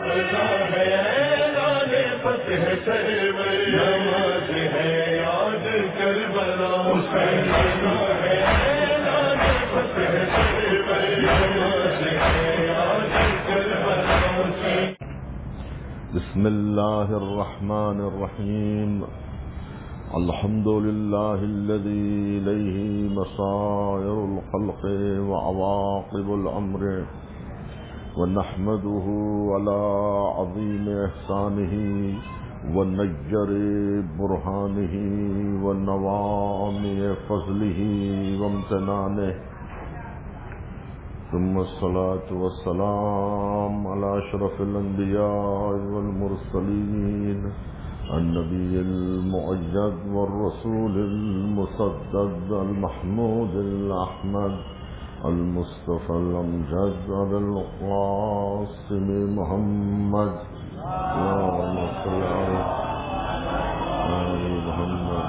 ہے اعلان فتح سرور، نماز ہے یاد کربلا حسین، ہے اعلان فتح سرور، نماز ہے یاد کربلا حسین۔ بسم اللہ الرحمن الرحیم، الحمد للہ الذی الیہ مصائر الخلق وعواقب الامر، ونحمده على عظیم احسانہ ونجر برہانہ ونوامع فضلہ وامتنانہ، ثم الصلاة والسلام على أشرف الأنبياء والمرسلين، النبي المؤيد والرسول المسدد المحمود الأحمد المصطفى الأمجد أبي القاسم محمد، اللهم صل على آل محمد،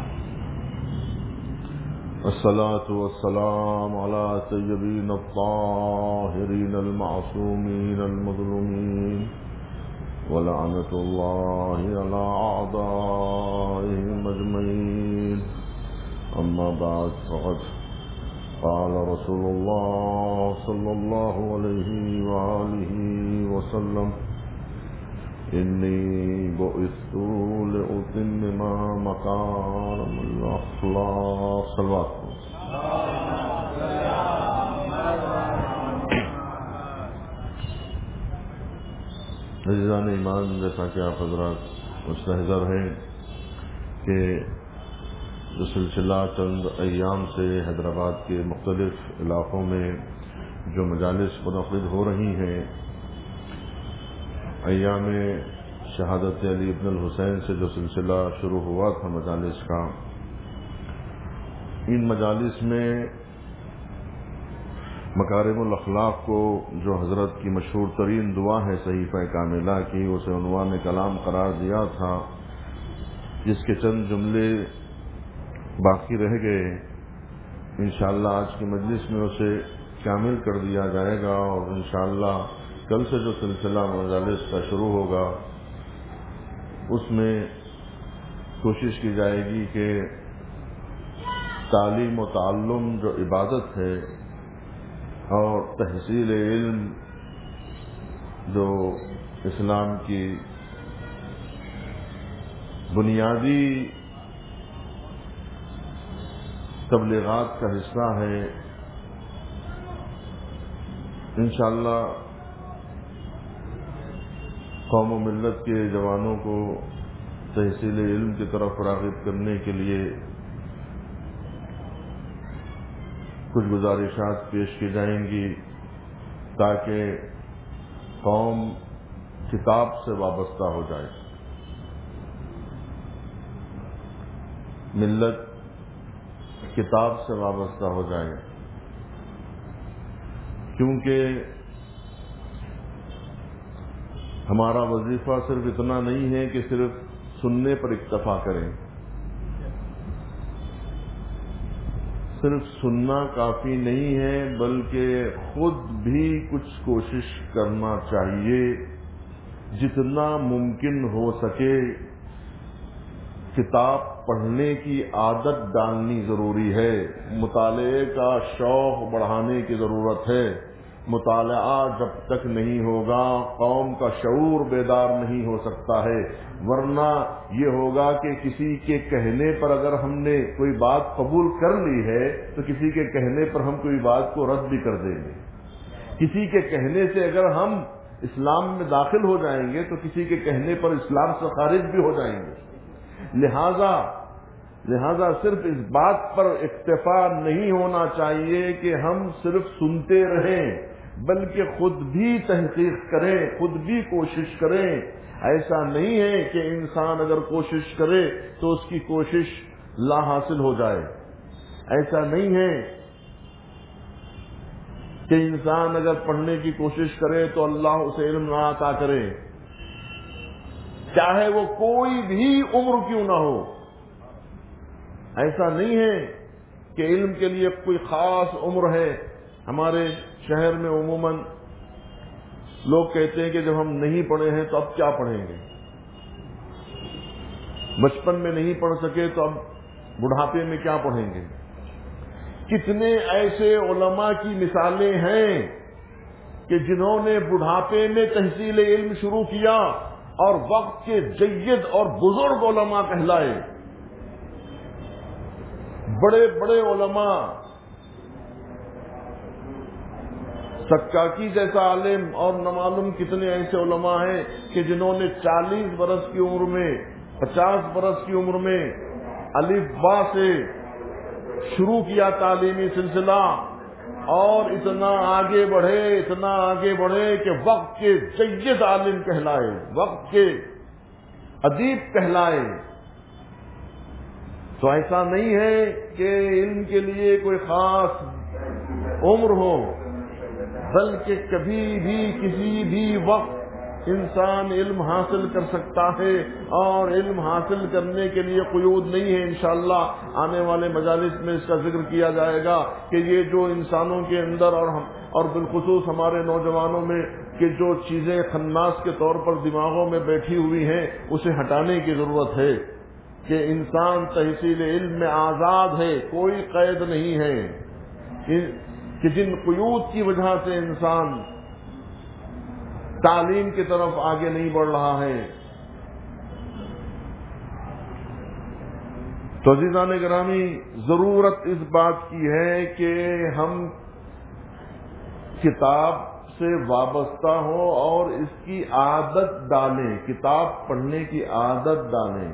الصلاة والسلام على سيدنا الطاهرين المعصومين المظلومين، ولعنة الله على أعدائهم أجمعين، أما بعد، فقد قال رسول الله صلى الله عليه وآله وسلم: إني بعثت لأتمم مكارم الأخلاق. صلوات. عزیزان ایمان، جیسا کہ آپ حضرات مستحضر ہیں کہ جو سلسلہ چند ایام سے حیدرآباد کے مختلف علاقوں میں جو مجالس منعقد ہو رہی ہیں، ایام شہادت علی ابن الحسین سے جو سلسلہ شروع ہوا تھا مجالس کا، ان مجالس میں مکارم الاخلاق کو جو حضرت کی مشہور ترین دعا ہے صحیفہ کاملہ کی، اسے عنوان کلام قرار دیا تھا، جس کے چند جملے باقی رہ گئے۔ انشاءاللہ آج کی مجلس میں اسے کامل کر دیا جائے گا، اور انشاءاللہ کل سے جو سلسلہ مجالس کا شروع ہوگا اس میں کوشش کی جائے گی کہ تعلیم و تعلم جو عبادت ہے اور تحصیل علم جو اسلام کی بنیادی تبلیغات کا حصہ ہے، انشاءاللہ قوم و ملت کے جوانوں کو تحصیل علم کی طرف راغب کرنے کے لیے کچھ گزارشات پیش کی جائیں گی، تاکہ قوم کتاب سے وابستہ ہو جائے، ملت کتاب سے وابستہ ہو جائے، کیونکہ ہمارا وظیفہ صرف اتنا نہیں ہے کہ صرف سننے پر اکتفا کریں، صرف سننا کافی نہیں ہے، بلکہ خود بھی کچھ کوشش کرنا چاہیے، جتنا ممکن ہو سکے کتاب پڑھنے کی عادت ڈالنی ضروری ہے، مطالعے کا شوق بڑھانے کی ضرورت ہے۔ مطالعہ جب تک نہیں ہوگا قوم کا شعور بیدار نہیں ہو سکتا ہے، ورنہ یہ ہوگا کہ کسی کے کہنے پر اگر ہم نے کوئی بات قبول کر لی ہے تو کسی کے کہنے پر ہم کوئی بات کو رد بھی کر دیں گے، کسی کے کہنے سے اگر ہم اسلام میں داخل ہو جائیں گے تو کسی کے کہنے پر اسلام سے خارج بھی ہو جائیں گے۔ لہذا صرف اس بات پر اکتفا نہیں ہونا چاہیے کہ ہم صرف سنتے رہیں، بلکہ خود بھی تحقیق کریں، خود بھی کوشش کریں۔ ایسا نہیں ہے کہ انسان اگر کوشش کرے تو اس کی کوشش لا حاصل ہو جائے، ایسا نہیں ہے کہ انسان اگر پڑھنے کی کوشش کرے تو اللہ اسے علم نہ عطا کرے، چاہے وہ کوئی بھی عمر کیوں نہ ہو۔ ایسا نہیں ہے کہ علم کے لیے کوئی خاص عمر ہے۔ ہمارے شہر میں عموماً لوگ کہتے ہیں کہ جب ہم نہیں پڑھے ہیں تو اب کیا پڑھیں گے، بچپن میں نہیں پڑھ سکے تو اب بڑھاپے میں کیا پڑھیں گے۔ کتنے ایسے علماء کی مثالیں ہیں کہ جنہوں نے بڑھاپے میں تحصیل علم شروع کیا اور وقت کے جید اور بزرگ علماء کہلائے۔ بڑے بڑے علماء، سکاکی جیسا عالم اور نہ معلوم کتنے ایسے علماء ہیں کہ جنہوں نے 40 برس کی عمر میں، 50 برس کی عمر میں الف با سے شروع کیا تعلیمی سلسلہ، اور اتنا آگے بڑھے کہ وقت کے جید عالم کہلائے، وقت کے ادیب کہلائے۔ تو ایسا نہیں ہے کہ علم کے لیے کوئی خاص عمر ہو، بلکہ کبھی بھی کسی بھی وقت انسان علم حاصل کر سکتا ہے، اور علم حاصل کرنے کے لیے قیود نہیں ہے۔ انشاءاللہ آنے والے مجالس میں اس کا ذکر کیا جائے گا کہ یہ جو انسانوں کے اندر اور بالخصوص ہمارے نوجوانوں میں کہ جو چیزیں خناس کے طور پر دماغوں میں بیٹھی ہوئی ہیں، اسے ہٹانے کی ضرورت ہے کہ انسان تحصیل علم میں آزاد ہے، کوئی قید نہیں ہے کہ جن قیود کی وجہ سے انسان تعلیم کی طرف آگے نہیں بڑھ رہا ہے۔ تو عزیزان گرامی، ضرورت اس بات کی ہے کہ ہم کتاب سے وابستہ ہوں اور اس کی عادت ڈالیں، کتاب پڑھنے کی عادت ڈالیں،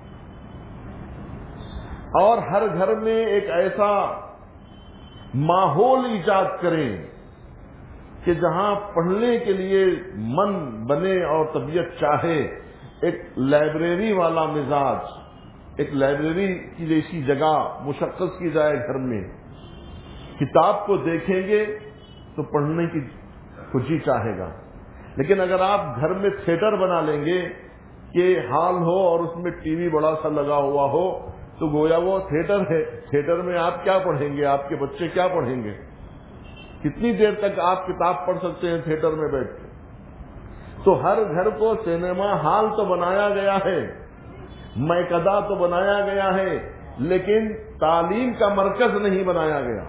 اور ہر گھر میں ایک ایسا ماحول ایجاد کریں کہ جہاں پڑھنے کے لیے من بنے اور طبیعت چاہے۔ ایک لائبریری والا مزاج، ایک لائبریری کی جیسی جگہ مشخص کی جائے گھر میں۔ کتاب کو دیکھیں گے تو پڑھنے کی خوشی چاہے گا، لیکن اگر آپ گھر میں تھیٹر بنا لیں گے کہ ہال ہو اور اس میں ٹی وی بڑا سا لگا ہوا ہو تو گویا وہ تھیٹر ہے۔ تھیٹر میں آپ کیا پڑھیں گے، آپ کے بچے کیا پڑھیں گے؟ کتنی دیر تک آپ کتاب پڑھ سکتے ہیں تھیٹر میں بیٹھ کے؟ تو ہر گھر کو سینما ہال تو بنایا گیا ہے، میکدہ تو بنایا گیا ہے، لیکن تعلیم کا مرکز نہیں بنایا گیا،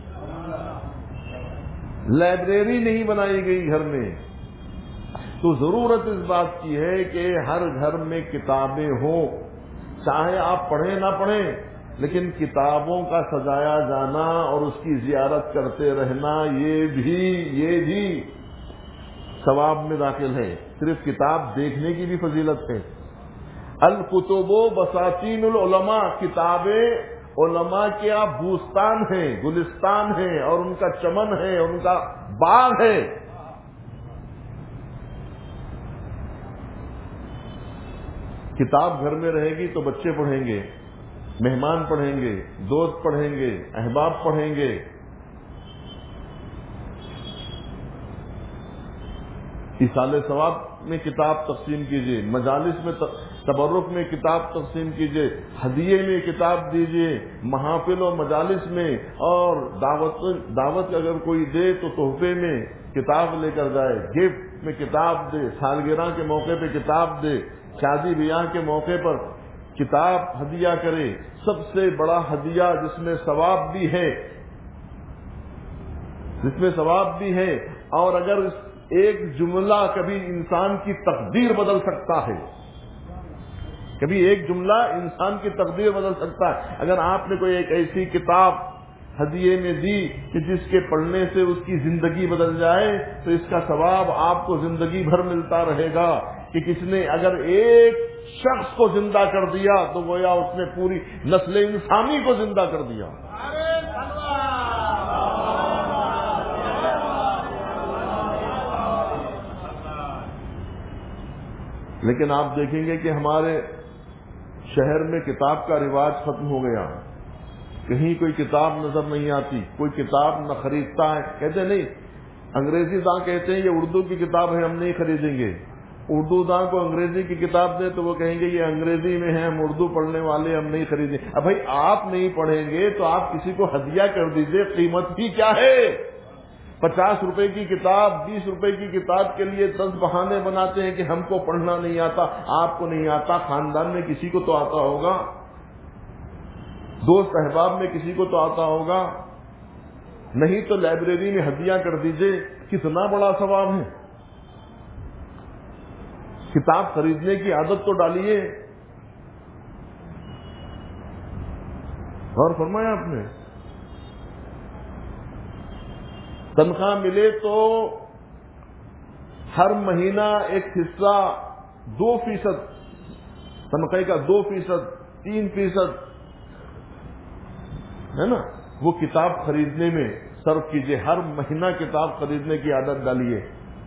لائبریری نہیں بنائی گئی گھر میں۔ تو ضرورت اس بات کی ہے کہ ہر گھر میں کتابیں ہوں، چاہے آپ پڑھیں نہ پڑھیں، لیکن کتابوں کا سجایا جانا اور اس کی زیارت کرتے رہنا یہ بھی ثواب میں داخل ہے۔ صرف کتاب دیکھنے کی بھی فضیلت ہے۔ الکتب بساتین العلماء، کتابیں علماء کیا بوستان ہیں، گلستان ہیں، اور ان کا چمن ہے، ان کا باغ ہے۔ کتاب گھر میں رہے گی تو بچے پڑھیں گے، مہمان پڑھیں گے، دوست پڑھیں گے، احباب پڑھیں گے۔ ایصال ثواب میں کتاب تقسیم کیجیے، مجالس میں تبرک میں کتاب تقسیم کیجیے، ہدیے میں کتاب دیجیے، محافل و مجالس میں، اور دعوت اگر کوئی دے تو تحفے میں کتاب لے کر جائے، گفٹ میں کتاب دے، سالگرہ کے موقع پہ کتاب دے، شادی بیاہ کے موقع پر کتاب ہدیہ کرے۔ سب سے بڑا ہدیہ جس میں ثواب بھی ہے، اور اگر ایک جملہ کبھی انسان کی تقدیر بدل سکتا ہے، کبھی ایک جملہ انسان کی تقدیر بدل سکتا ہے۔ اگر آپ نے کوئی ایک ایسی کتاب ہدیے میں دی کہ جس کے پڑھنے سے اس کی زندگی بدل جائے تو اس کا ثواب آپ کو زندگی بھر ملتا رہے گا، کہ کس نے اگر ایک شخص کو زندہ کر دیا تو گویا اس نے پوری نسل انسانی کو زندہ کر دیا۔ لیکن آپ دیکھیں گے کہ ہمارے شہر میں کتاب کا رواج ختم ہو گیا، کہیں کوئی کتاب نظر نہیں آتی، کوئی کتاب نہ خریدتا ہے۔ کہتے نہیں، انگریزی داں کہتے ہیں یہ اردو کی کتاب ہے، ہم نہیں خریدیں گے۔ اردو داں کو انگریزی کی کتاب دے تو وہ کہیں گے یہ انگریزی میں ہے، ہم اردو پڑھنے والے، ہم نہیں خریدیں۔ اب بھائی آپ نہیں پڑھیں گے تو آپ کسی کو ہدیہ کر دیجئے، قیمت ہی کیا ہے؟ 50 روپے کی کتاب 20 روپے کی کتاب کے لیے 10 بہانے بناتے ہیں کہ ہم کو پڑھنا نہیں آتا. آپ کو نہیں آتا، خاندان میں کسی کو تو آتا ہوگا، دوست احباب میں کسی کو تو آتا ہوگا. نہیں تو لائبریری میں ہدیہ کر دیجئے، کتنا بڑا ثواب ہے. کتاب خریدنے کی عادت تو ڈالیے. اور فرمایا آپ نے تنخواہ ملے تو ہر مہینہ ایک حصہ 2%، تنخواہ کا 2%، 3% ہے نا، وہ کتاب خریدنے میں صرف کیجئے. ہر مہینہ کتاب خریدنے کی عادت ڈالیے.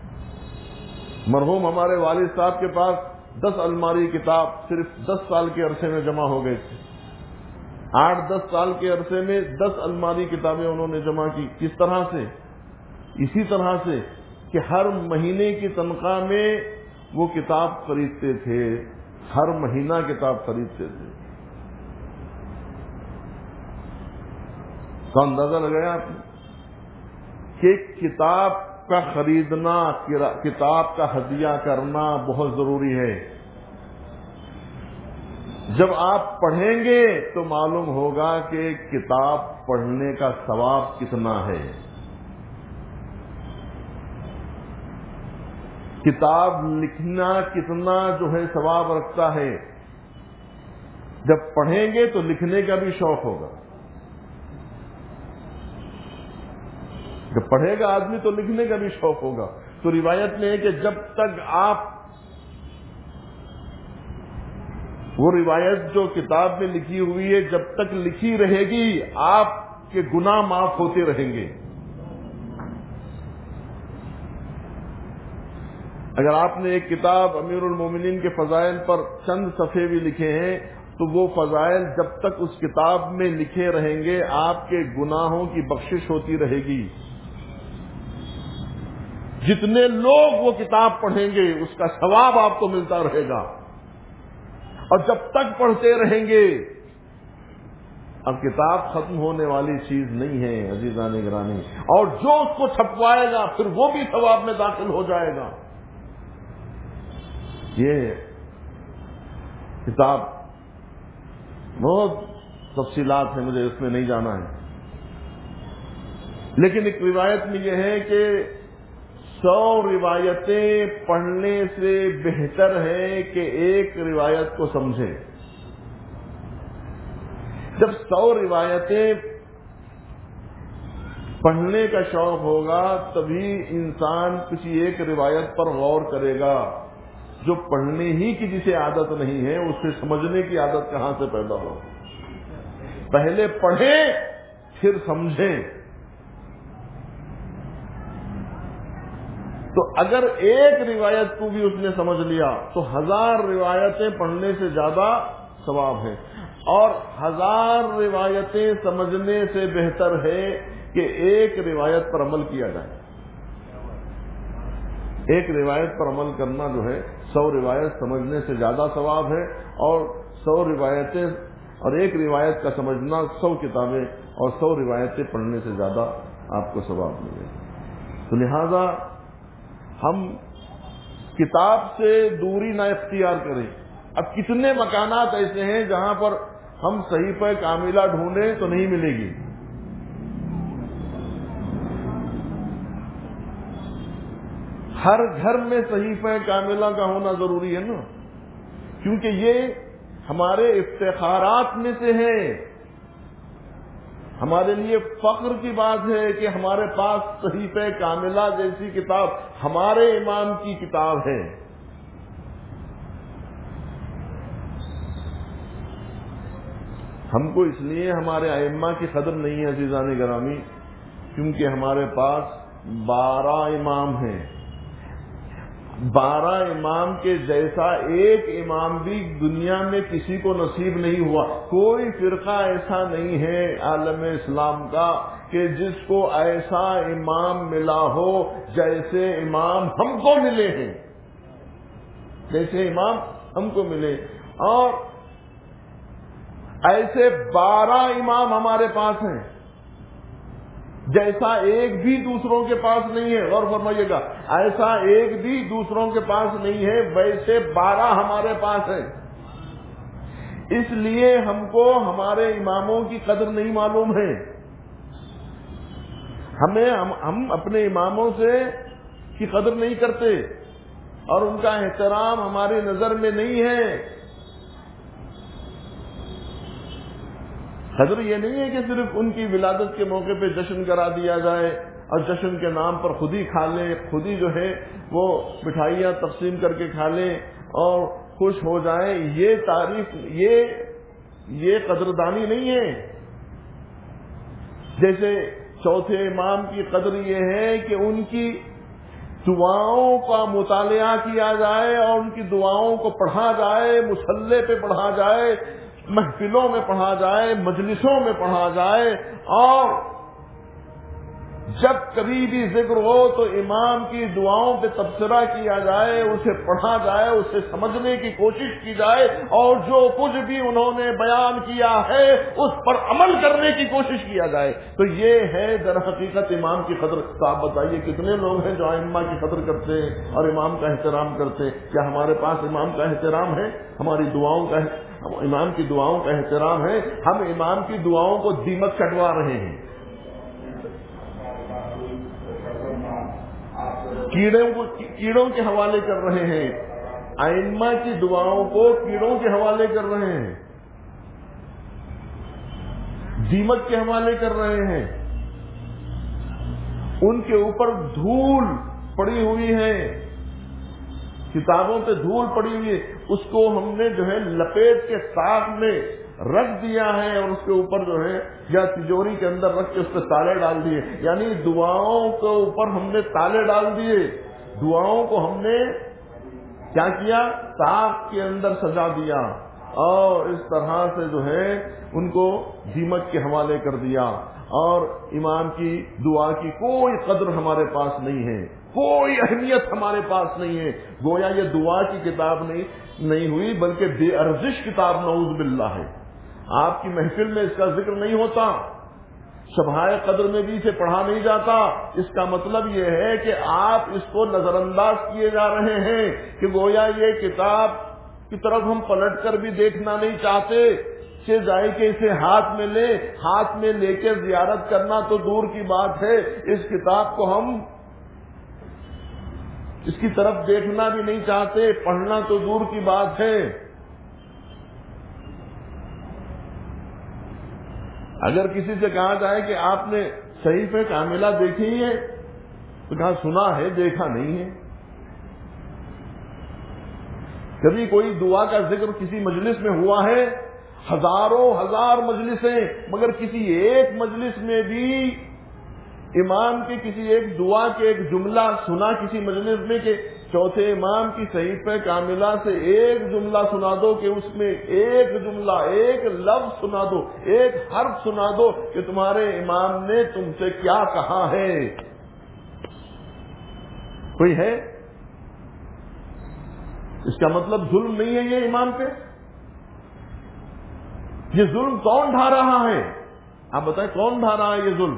مرحوم ہمارے والد صاحب کے پاس 10 الماری کتاب صرف 10 سال کے عرصے میں جمع ہو گئے تھے. 8-10 سال کے عرصے میں 10 الماری کتابیں انہوں نے جمع کی. کس طرح سے؟ اسی طرح سے کہ ہر مہینے کی تنخواہ میں وہ کتاب خریدتے تھے، ہر مہینہ کتاب خریدتے تھے. تو اندازہ لگایا آپ نے کہ کتاب کا خریدنا، کتاب کا ہدیہ کرنا بہت ضروری ہے. جب آپ پڑھیں گے تو معلوم ہوگا کہ کتاب پڑھنے کا ثواب کتنا ہے. کتاب لکھنا کتنا جو ہے ثواب رکھتا ہے. جب پڑھیں گے تو لکھنے کا بھی شوق ہوگا. جب پڑھے گا آدمی تو لکھنے کا بھی شوق ہوگا. تو روایت میں ہے کہ جب تک آپ وہ روایت جو کتاب میں لکھی ہوئی ہے جب تک لکھی رہے گی آپ کے گناہ معاف ہوتے رہیں گے. اگر آپ نے ایک کتاب امیر المومنین کے فضائل پر چند صفحے بھی لکھے ہیں تو وہ فضائل جب تک اس کتاب میں لکھے رہیں گے آپ کے گناہوں کی بخشش ہوتی رہے گی. جتنے لوگ وہ کتاب پڑھیں گے اس کا ثواب آپ کو ملتا رہے گا. اور جب تک پڑھتے رہیں گے، اب کتاب ختم ہونے والی چیز نہیں ہے عزیزان گرامی، اور جو اس کو چھپوائے گا پھر وہ بھی ثواب میں داخل ہو جائے گا. یہ کتاب بہت تفصیلات ہیں، مجھے اس میں نہیں جانا ہے. لیکن ایک روایت میں یہ ہے کہ 100 روایتیں پڑھنے سے بہتر ہے کہ ایک روایت کو سمجھیں. جب 100 روایتیں پڑھنے کا شوق ہوگا تبھی انسان کسی ایک روایت پر غور کرے گا. جو پڑھنے ہی کی جسے عادت نہیں ہے اس سے سمجھنے کی عادت کہاں سے پیدا ہو. پہلے پڑھیں پھر سمجھیں. تو اگر ایک روایت کو بھی اس نے سمجھ لیا تو 1000 روایتیں پڑھنے سے زیادہ ثواب ہے. اور 1000 روایتیں سمجھنے سے بہتر ہے کہ ایک روایت پر عمل کیا جائے. ایک روایت پر عمل کرنا جو ہے 100 روایت سمجھنے سے زیادہ ثواب ہے. اور 100 روایتیں اور ایک روایت کا سمجھنا 100 کتابیں اور 100 روایتیں پڑھنے سے زیادہ آپ کو ثواب ملے. تو لہذا ہم کتاب سے دوری نہ اختیار کریں. اب کتنے مکانات ایسے ہیں جہاں پر ہم صحیفہ کاملہ ڈھونڈیں تو نہیں ملے گی. ہر گھر میں صحیفہ کاملہ کا ہونا ضروری ہے نا، کیونکہ یہ ہمارے افتخارات میں سے ہے. ہمارے لیے فخر کی بات ہے کہ ہمارے پاس صحیفہ کاملہ جیسی کتاب ہمارے امام کی کتاب ہے. ہم کو اس لیے ہمارے ائمہ کی قدر نہیں ہے عزیزان گرامی، کیونکہ ہمارے پاس 12 امام ہیں. 12 امام کے جیسا ایک امام بھی دنیا میں کسی کو نصیب نہیں ہوا. کوئی فرقہ ایسا نہیں ہے عالم اسلام کا کہ جس کو ایسا امام ملا ہو جیسے امام ہم کو ملے ہیں، جیسے امام ہم کو ملے. اور ایسے 12 امام ہمارے پاس ہیں. جیسا ایک بھی دوسروں کے پاس نہیں ہے، غور فرمائیے گا، ایسا ایک بھی دوسروں کے پاس نہیں ہے، ویسے 12 ہمارے پاس ہیں۔ اس لیے ہم کو ہمارے اماموں کی قدر نہیں معلوم ہے، ہم اپنے اماموں سے کی قدر نہیں کرتے اور ان کا احترام ہماری نظر میں نہیں ہے۔ قدر یہ نہیں ہے کہ صرف ان کی ولادت کے موقع پہ جشن کرا دیا جائے اور جشن کے نام پر خود ہی کھا لیں، خود ہی جو ہے وہ مٹھائیاں تقسیم کر کے کھا لیں اور خوش ہو جائیں۔ یہ تعریف، یہ قدردانی نہیں ہے۔ جیسے چوتھے امام کی قدر یہ ہے کہ ان کی دعاؤں کا مطالعہ کیا جائے اور ان کی دعاؤں کو پڑھا جائے، مصلی پہ پڑھا جائے، محفلوں میں پڑھا جائے، مجلسوں میں پڑھا جائے، اور جب کبھی بھی ذکر ہو تو امام کی دعاؤں پہ تبصرہ کیا جائے، اسے پڑھا جائے، اسے سمجھنے کی کوشش کی جائے، اور جو کچھ بھی انہوں نے بیان کیا ہے اس پر عمل کرنے کی کوشش کیا جائے، تو یہ ہے در حقیقت امام کی قدر۔ تو آپ بتائیے کتنے لوگ ہیں جو ائمہ کی قدر کرتے ہیں اور امام کا احترام کرتے ہیں؟ کیا ہمارے پاس امام کا احترام ہے؟ ہماری دعاؤں کا، امام کی دعاؤں کا احترام ہے؟ ہم امام کی دعاؤں کو دیمک کٹوا رہے ہیں، کیڑوں کے حوالے کر رہے ہیں، ائمہ کی دعاؤں کو کیڑوں کے حوالے کر رہے ہیں، دیمک کے حوالے کر رہے ہیں، ان کے اوپر دھول پڑی ہوئی ہے، کتابوں پہ دھول پڑی ہوئی ہے، اس کو ہم نے جو ہے لپیٹ کے ساتھ میں رکھ دیا ہے اور اس کے اوپر جو ہے یا تجوری کے اندر رکھ کے اس پہ تالے ڈال دیے، یعنی دعاؤں کے اوپر ہم نے تالے ڈال دیے، دعاؤں کو ہم نے کیا کیا؟ طاق کے اندر سجا دیا اور اس طرح سے جو ہے ان کو دیمک کے حوالے کر دیا، اور امام کی دعا کی کوئی قدر ہمارے پاس نہیں ہے، کوئی اہمیت ہمارے پاس نہیں ہے، گویا یہ دعا کی کتاب نہیں ہوئی بلکہ بے ارزش کتاب نعوذ باللہ ہے۔ آپ کی محفل میں اس کا ذکر نہیں ہوتا، شبہائے قدر میں بھی اسے پڑھا نہیں جاتا، اس کا مطلب یہ ہے کہ آپ اس کو نظر انداز کیے جا رہے ہیں کہ گویا یہ کتاب کی طرف ہم پلٹ کر بھی دیکھنا نہیں چاہتے، کہ جائے کہ اسے ہاتھ میں لے، ہاتھ میں لے کے زیارت کرنا تو دور کی بات ہے، اس کتاب کو ہم اس کی طرف دیکھنا بھی نہیں چاہتے، پڑھنا تو دور کی بات ہے۔ اگر کسی سے کہا جائے کہ آپ نے صحیفہ کاملہ دیکھی ہے تو کہا سنا ہے، دیکھا نہیں ہے۔ کبھی کوئی دعا کا ذکر کسی مجلس میں ہوا ہے؟ ہزاروں ہزار مجلسیں، مگر کسی ایک مجلس میں بھی امام کے کسی ایک دعا کے ایک جملہ سنا کسی مجلس میں کہ چوتھے امام کی صحیفہ کاملہ سے ایک جملہ سنا دو، کہ اس میں ایک جملہ، ایک لفظ سنا دو، ایک حرف سنا دو کہ تمہارے امام نے تم سے کیا کہا ہے؟ کوئی ہے؟ اس کا مطلب ظلم نہیں ہے یہ امام پہ؟ یہ ظلم کون ڈھا رہا ہے؟ آپ بتائیں کون ڈھا رہا ہے یہ ظلم؟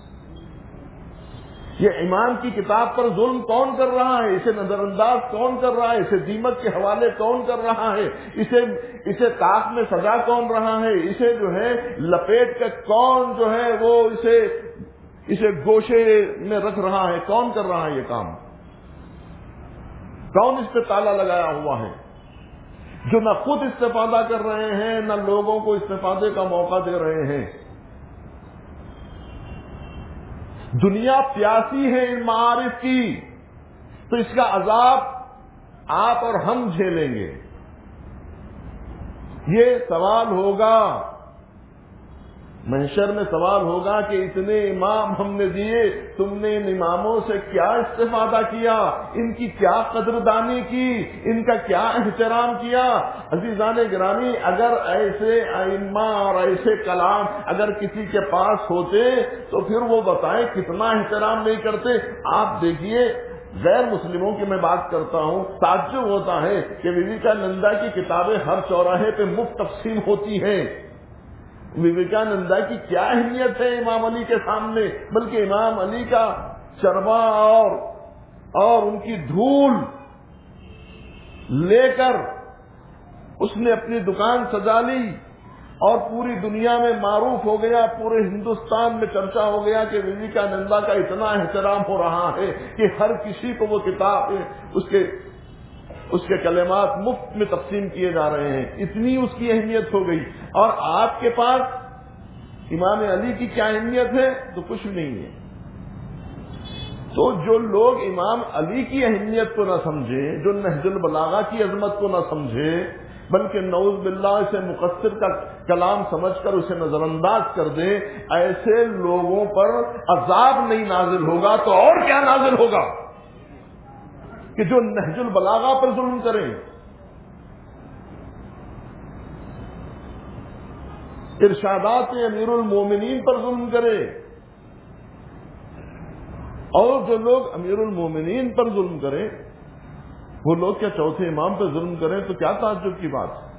یہ امام کی کتاب پر ظلم کون کر رہا ہے؟ اسے نظر انداز کون کر رہا ہے؟ اسے دیمک کے حوالے کون کر رہا ہے؟ اسے طاق میں سجا کون رہا ہے؟ اسے جو ہے لپیٹ کے کون جو ہے وہ اسے گوشے میں رکھ رہا ہے؟ کون کر رہا ہے یہ کام؟ کون اس پہ تالا لگایا ہوا ہے؟ جو نہ خود استفادہ کر رہے ہیں نہ لوگوں کو استفادے کا موقع دے رہے ہیں۔ دنیا پیاسی ہے ان معارف کی، تو اس کا عذاب آپ اور ہم جھیلیں گے۔ یہ سوال ہوگا، محشر میں سوال ہوگا کہ اتنے امام ہم نے دیے، تم نے ان اماموں سے کیا استفادہ کیا؟ ان کی کیا قدردانی کی؟ ان کا کیا احترام کیا؟ عزیزان گرامی، اگر ایسے ائمہ اور ایسے کلام اگر کسی کے پاس ہوتے تو پھر وہ بتائیں کتنا احترام نہیں کرتے۔ آپ دیکھیے، غیر مسلموں کی میں بات کرتا ہوں، تعجب ہوتا ہے کہ وویکانندا کی کتابیں ہر چوراہے پہ مفت تقسیم ہوتی ہیں، विवेकानंदा की क्या अहमियत है इमाम अली के सामने, बल्कि इमाम अली का चरवा और उनकी धूल लेकर उसने अपनी दुकान सजा ली और पूरी दुनिया में मारूफ हो गया, पूरे हिंदुस्तान में चर्चा हो गया कि विवेकानंदा का इतना एहतराम हो रहा है कि हर किसी को वो किताब उसके कलेमात मुफ्त में तकसीम किए जा रहे हैं। इतनी उसकी अहमियत हो गई। और आपके पास इमाम अली की क्या अहमियत है? तो कुछ नहीं है। तो जो लोग इमाम अली की अहमियत को न समझे, जो नहजुल बलागा की अजमत को न समझे, बल्कि नऊज़ बिल्लाह से मुक़स्सिर का कलाम समझकर उसे नजरअंदाज कर दे, ऐसे लोगों पर अजाब नहीं नाजिल होगा तो और क्या नाजिल होगा कि जो नहजुल बलागा पर जुल्म करें, इरशादात अमीरुल मोमिनीन पर जुल्म करें। और जो लोग अमीरुल मोमिनीन पर जुल्म करें वो लोग क्या चौथे इमाम पर जुल्म करें? तो क्या ताज्जुब की बात है।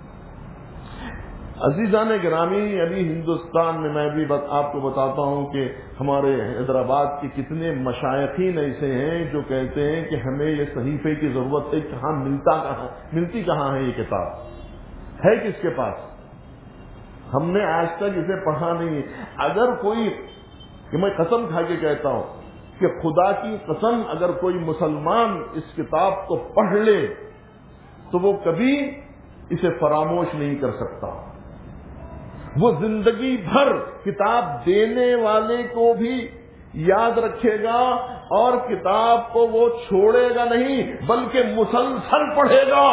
अजीजान गिरामी, अभी हिंदुस्तान में मैं भी आपको बताता हूं कि हमारे हैदराबाद के कितने मशाइखीन ऐसे हैं जो कहते हैं कि हमें ये सहीफे की जरूरत है। कहाँ मिलती कहाँ है ये किताब? है किसके पास? हमने आज तक इसे पढ़ा नहीं है। अगर कोई, कि मैं कसम खा के कहता हूं कि खुदा की कसम, अगर कोई मुसलमान इस किताब को पढ़ ले तो वो कभी इसे फरामोश नहीं कर सकता। वो जिंदगी भर किताब देने वाले को भी याद रखेगा और किताब को वो छोड़ेगा नहीं, बल्कि मुसलसल पढ़ेगा।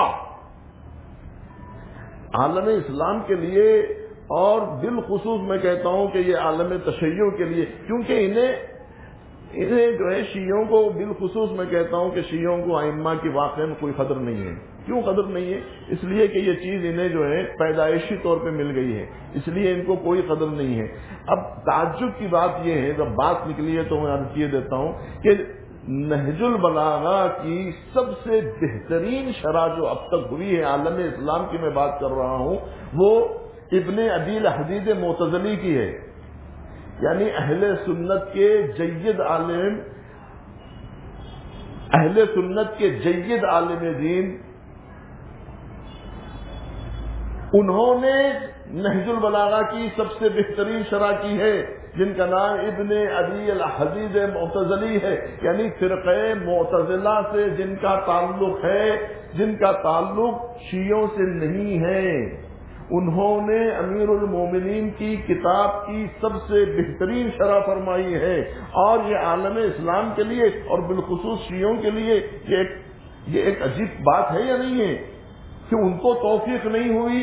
आलम इस्लाम के लिए और बिलखुसूस मैं कहता हूं कि ये आलम तशय्युअ के लिए, क्योंकि इन्हें जो है शियों को, बिलखुसूस मैं कहता हूं कि शियों को आइम्मा की वाक़ई में कोई कदर नहीं है। क्यों कदर नहीं है? इसलिए कि ये चीज इन्हें जो है पैदाइशी तौर पे मिल गई है, इसलिए इनको कोई कदर नहीं है। अब ताज्जुब की बात यह है, जब बात निकली है तो मैं अर्ज किए देता हूं कि नहजुल बलागा की सबसे बेहतरीन शरह जो अब तक हुई है आलम इस्लाम की मैं बात कर रहा हूं, वो इब्ने अबील हदीद मोतजली की है। यानी अहले सुन्नत के जय्यद आलिम, अहले सुन्नत के जय्यद आलिम दीन, उन्होंने नहजुल बलागा की सबसे बेहतरीन शरह की है, जिनका नाम इब्ने अबील हदीद मोतजली है। यानी फिरक़े मोतजिला से जिनका ताल्लुक है, जिनका ताल्लुक शियों से नहीं है, उन्होंने अमीरुल मोमिनीन की किताब की सबसे बेहतरीन शरह फरमाई है। और ये आलम इस्लाम के लिए और बिलखुसूस शियों के लिए ये एक अजीब बात है या नहीं है कि उनको तौफीक नहीं हुई?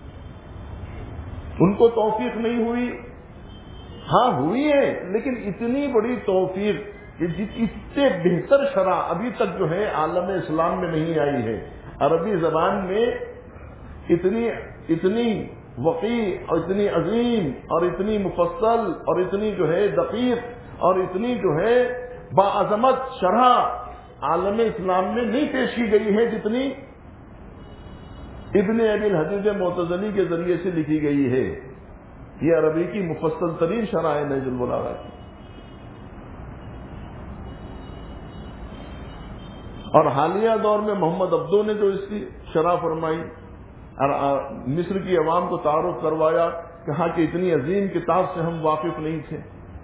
उनको तौफीक नहीं हुई? हाँ हुई है, लेकिन इतनी बड़ी तौफीक कि इतने बेहतर शरह अभी तक जो है आलम इस्लाम में नहीं आई है। अरबी जबान में इतनी वक़ी और इतनी अजीम और इतनी मुफस्सल और इतनी जो है दकीक और इतनी जो है बाअज़मत शरह आलम इस्लाम में नहीं पेश की गई है जितनी इब्ने अबील हदीद मोतजली के जरिए से लिखी गई है। ये अरबी की मुफस्सल तरीन शरह है नहजुल बलागा की। और हालिया दौर में मोहम्मद अब्दो ने जो इसकी शरह फरमाई और मिस्र की अवाम को तारुफ करवाया, कहा कि इतनी अजीम किताब से हम वाकिफ नहीं थे।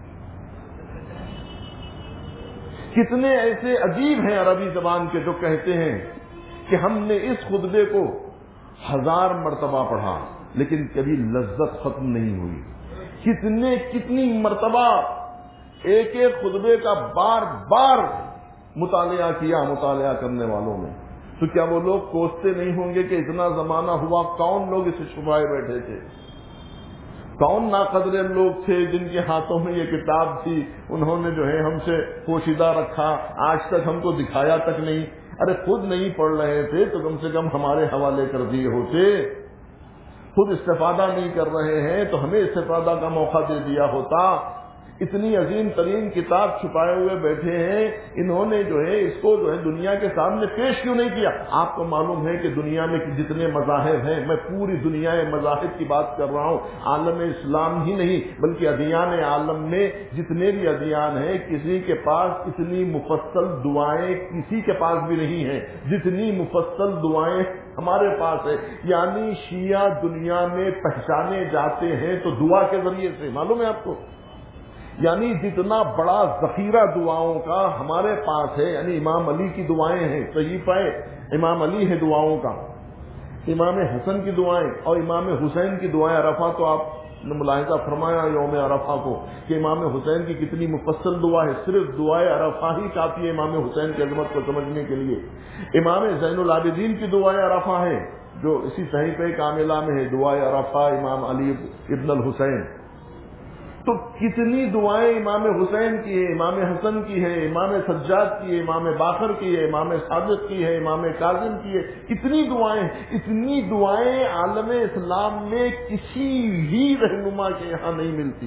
कितने ऐसे अजीब हैं अरबी जबान के जो कहते हैं कि हमने इस खुतबे को 1000 मरतबा पढ़ा लेकिन कभी लज्जत खत्म नहीं हुई। कितनी मरतबा एक एक खुतबे का बार बार मुतालिया किया मुतालिया करने वालों ने। तो क्या वो लोग कोसते नहीं होंगे कि इतना जमाना हुआ, कौन लोग इसे छुपाए बैठे थे? कौन नाकदरे लोग थे जिनके हाथों में ये किताब थी, उन्होंने जो है हमसे पोशीदा रखा, आज तक हमको दिखाया तक नहीं। अरे खुद नहीं पढ़ रहे थे तो कम से कम हमारे हवाले कर दिए होते। खुद इस्तेफादा नहीं कर रहे हैं तो हमें इस्तेफादा का मौका दे दिया होता। اتنی عظیم ترین کتاب چھپائے ہوئے بیٹھے ہیں، انہوں نے جو ہے اس کو جو ہے دنیا کے سامنے پیش کیوں نہیں کیا؟ آپ کو معلوم ہے کہ دنیا میں جتنے مذاہب ہیں، میں پوری دنیا مذاہب کی بات کر رہا ہوں، عالم اسلام ہی نہیں بلکہ ادیان عالم میں جتنے بھی ادیان ہیں، کسی کے پاس اتنی مفصل دعائیں کسی کے پاس بھی نہیں ہیں جتنی مفصل دعائیں ہمارے پاس ہے۔ یعنی شیعہ دنیا میں پہچانے جاتے ہیں تو دعا کے ذریعے سے، معلوم ہے آپ کو، یعنی جتنا بڑا ذخیرہ دعاؤں کا ہمارے پاس ہے، یعنی امام علی کی دعائیں ہیں، صحیفہ امام علی ہے دعاؤں کا، امام حسن کی دعائیں اور امام حسین کی دعائیں، عرفہ تو آپ نے ملاحظہ فرمایا یوم عرفہ کو کہ امام حسین کی کتنی مفصل دعا ہے، صرف دعائے عرفہ ہی کافی ہے امام حسین کی عظمت کو سمجھنے کے لیے۔ امام زین العابدین کی دعائے عرفہ ہے جو اسی صحیفہ کاملہ میں ہے، دعائے عرفہ امام علی ابن الحسین۔ تو کتنی دعائیں امام حسین کی ہے، امام حسن کی ہے، امام سجاد کی ہے، امام باقر کی ہے، امام صادق کی ہے، امام کاظم کی ہے، کتنی دعائیں، اتنی دعائیں عالم اسلام میں کسی بھی رہنما کے یہاں نہیں ملتی،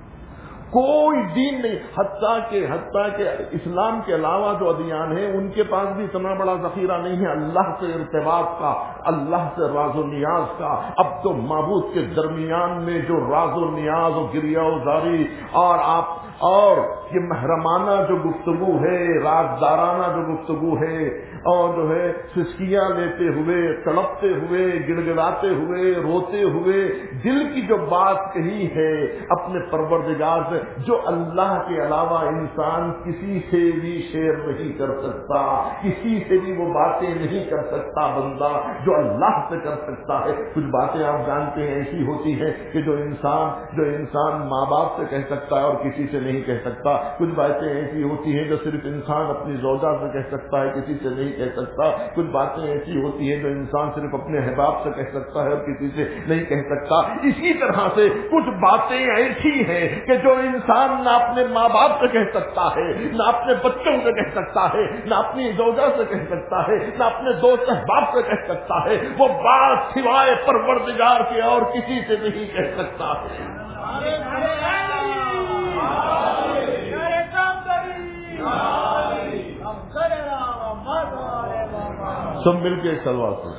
کوئی دین نہیں، حتیٰ کہ اسلام کے علاوہ جو ادیان ہیں ان کے پاس بھی اتنا بڑا ذخیرہ نہیں ہے اللہ سے ارتباط کا، اللہ سے راز و نیاز کا۔ اب تو معبود کے درمیان میں جو راز و نیاز و گریہ و زاری اور یہ محرمانہ جو گفتگو ہے، رازدارانہ جو گفتگو ہے، اور جو ہے سسکیاں لیتے ہوئے، تڑپتے ہوئے، گڑ گڑاتے ہوئے، روتے ہوئے دل کی جو بات کہی ہے اپنے پروردگار سے، جو اللہ کے علاوہ انسان کسی سے بھی شیئر نہیں کر سکتا، کسی سے بھی وہ باتیں نہیں کر سکتا بندہ جو اللہ سے کر سکتا ہے۔ کچھ باتیں آپ جانتے ہیں ایسی ہوتی ہیں کہ جو انسان ماں باپ سے کہہ سکتا ہے اور کسی سے نہیں کہہ سکتا، کچھ باتیں ایسی ہوتی ہیں جو صرف انسان اپنی زوجہ سے کہہ سکتا ہے، کسی سے نہیں کہہ سکتا، کچھ باتیں ایسی ہوتی ہیں جو انسان صرف اپنے احباب سے کہہ سکتا ہے اور کسی سے نہیں کہہ سکتا۔ اسی طرح سے کچھ باتیں ایسی ہیں کہ جو انسان نہ اپنے ماں باپ سے کہہ سکتا ہے، نہ اپنے بچوں سے کہہ سکتا ہے، نہ اپنی زوجہ سے کہہ سکتا ہے، نہ اپنے دوست احباب سے کہہ سکتا ہے، وہ بات سوائے پروردگار کے اور کسی سے نہیں کہہ سکتا ہے۔ سب مل کے ایک سلوات سے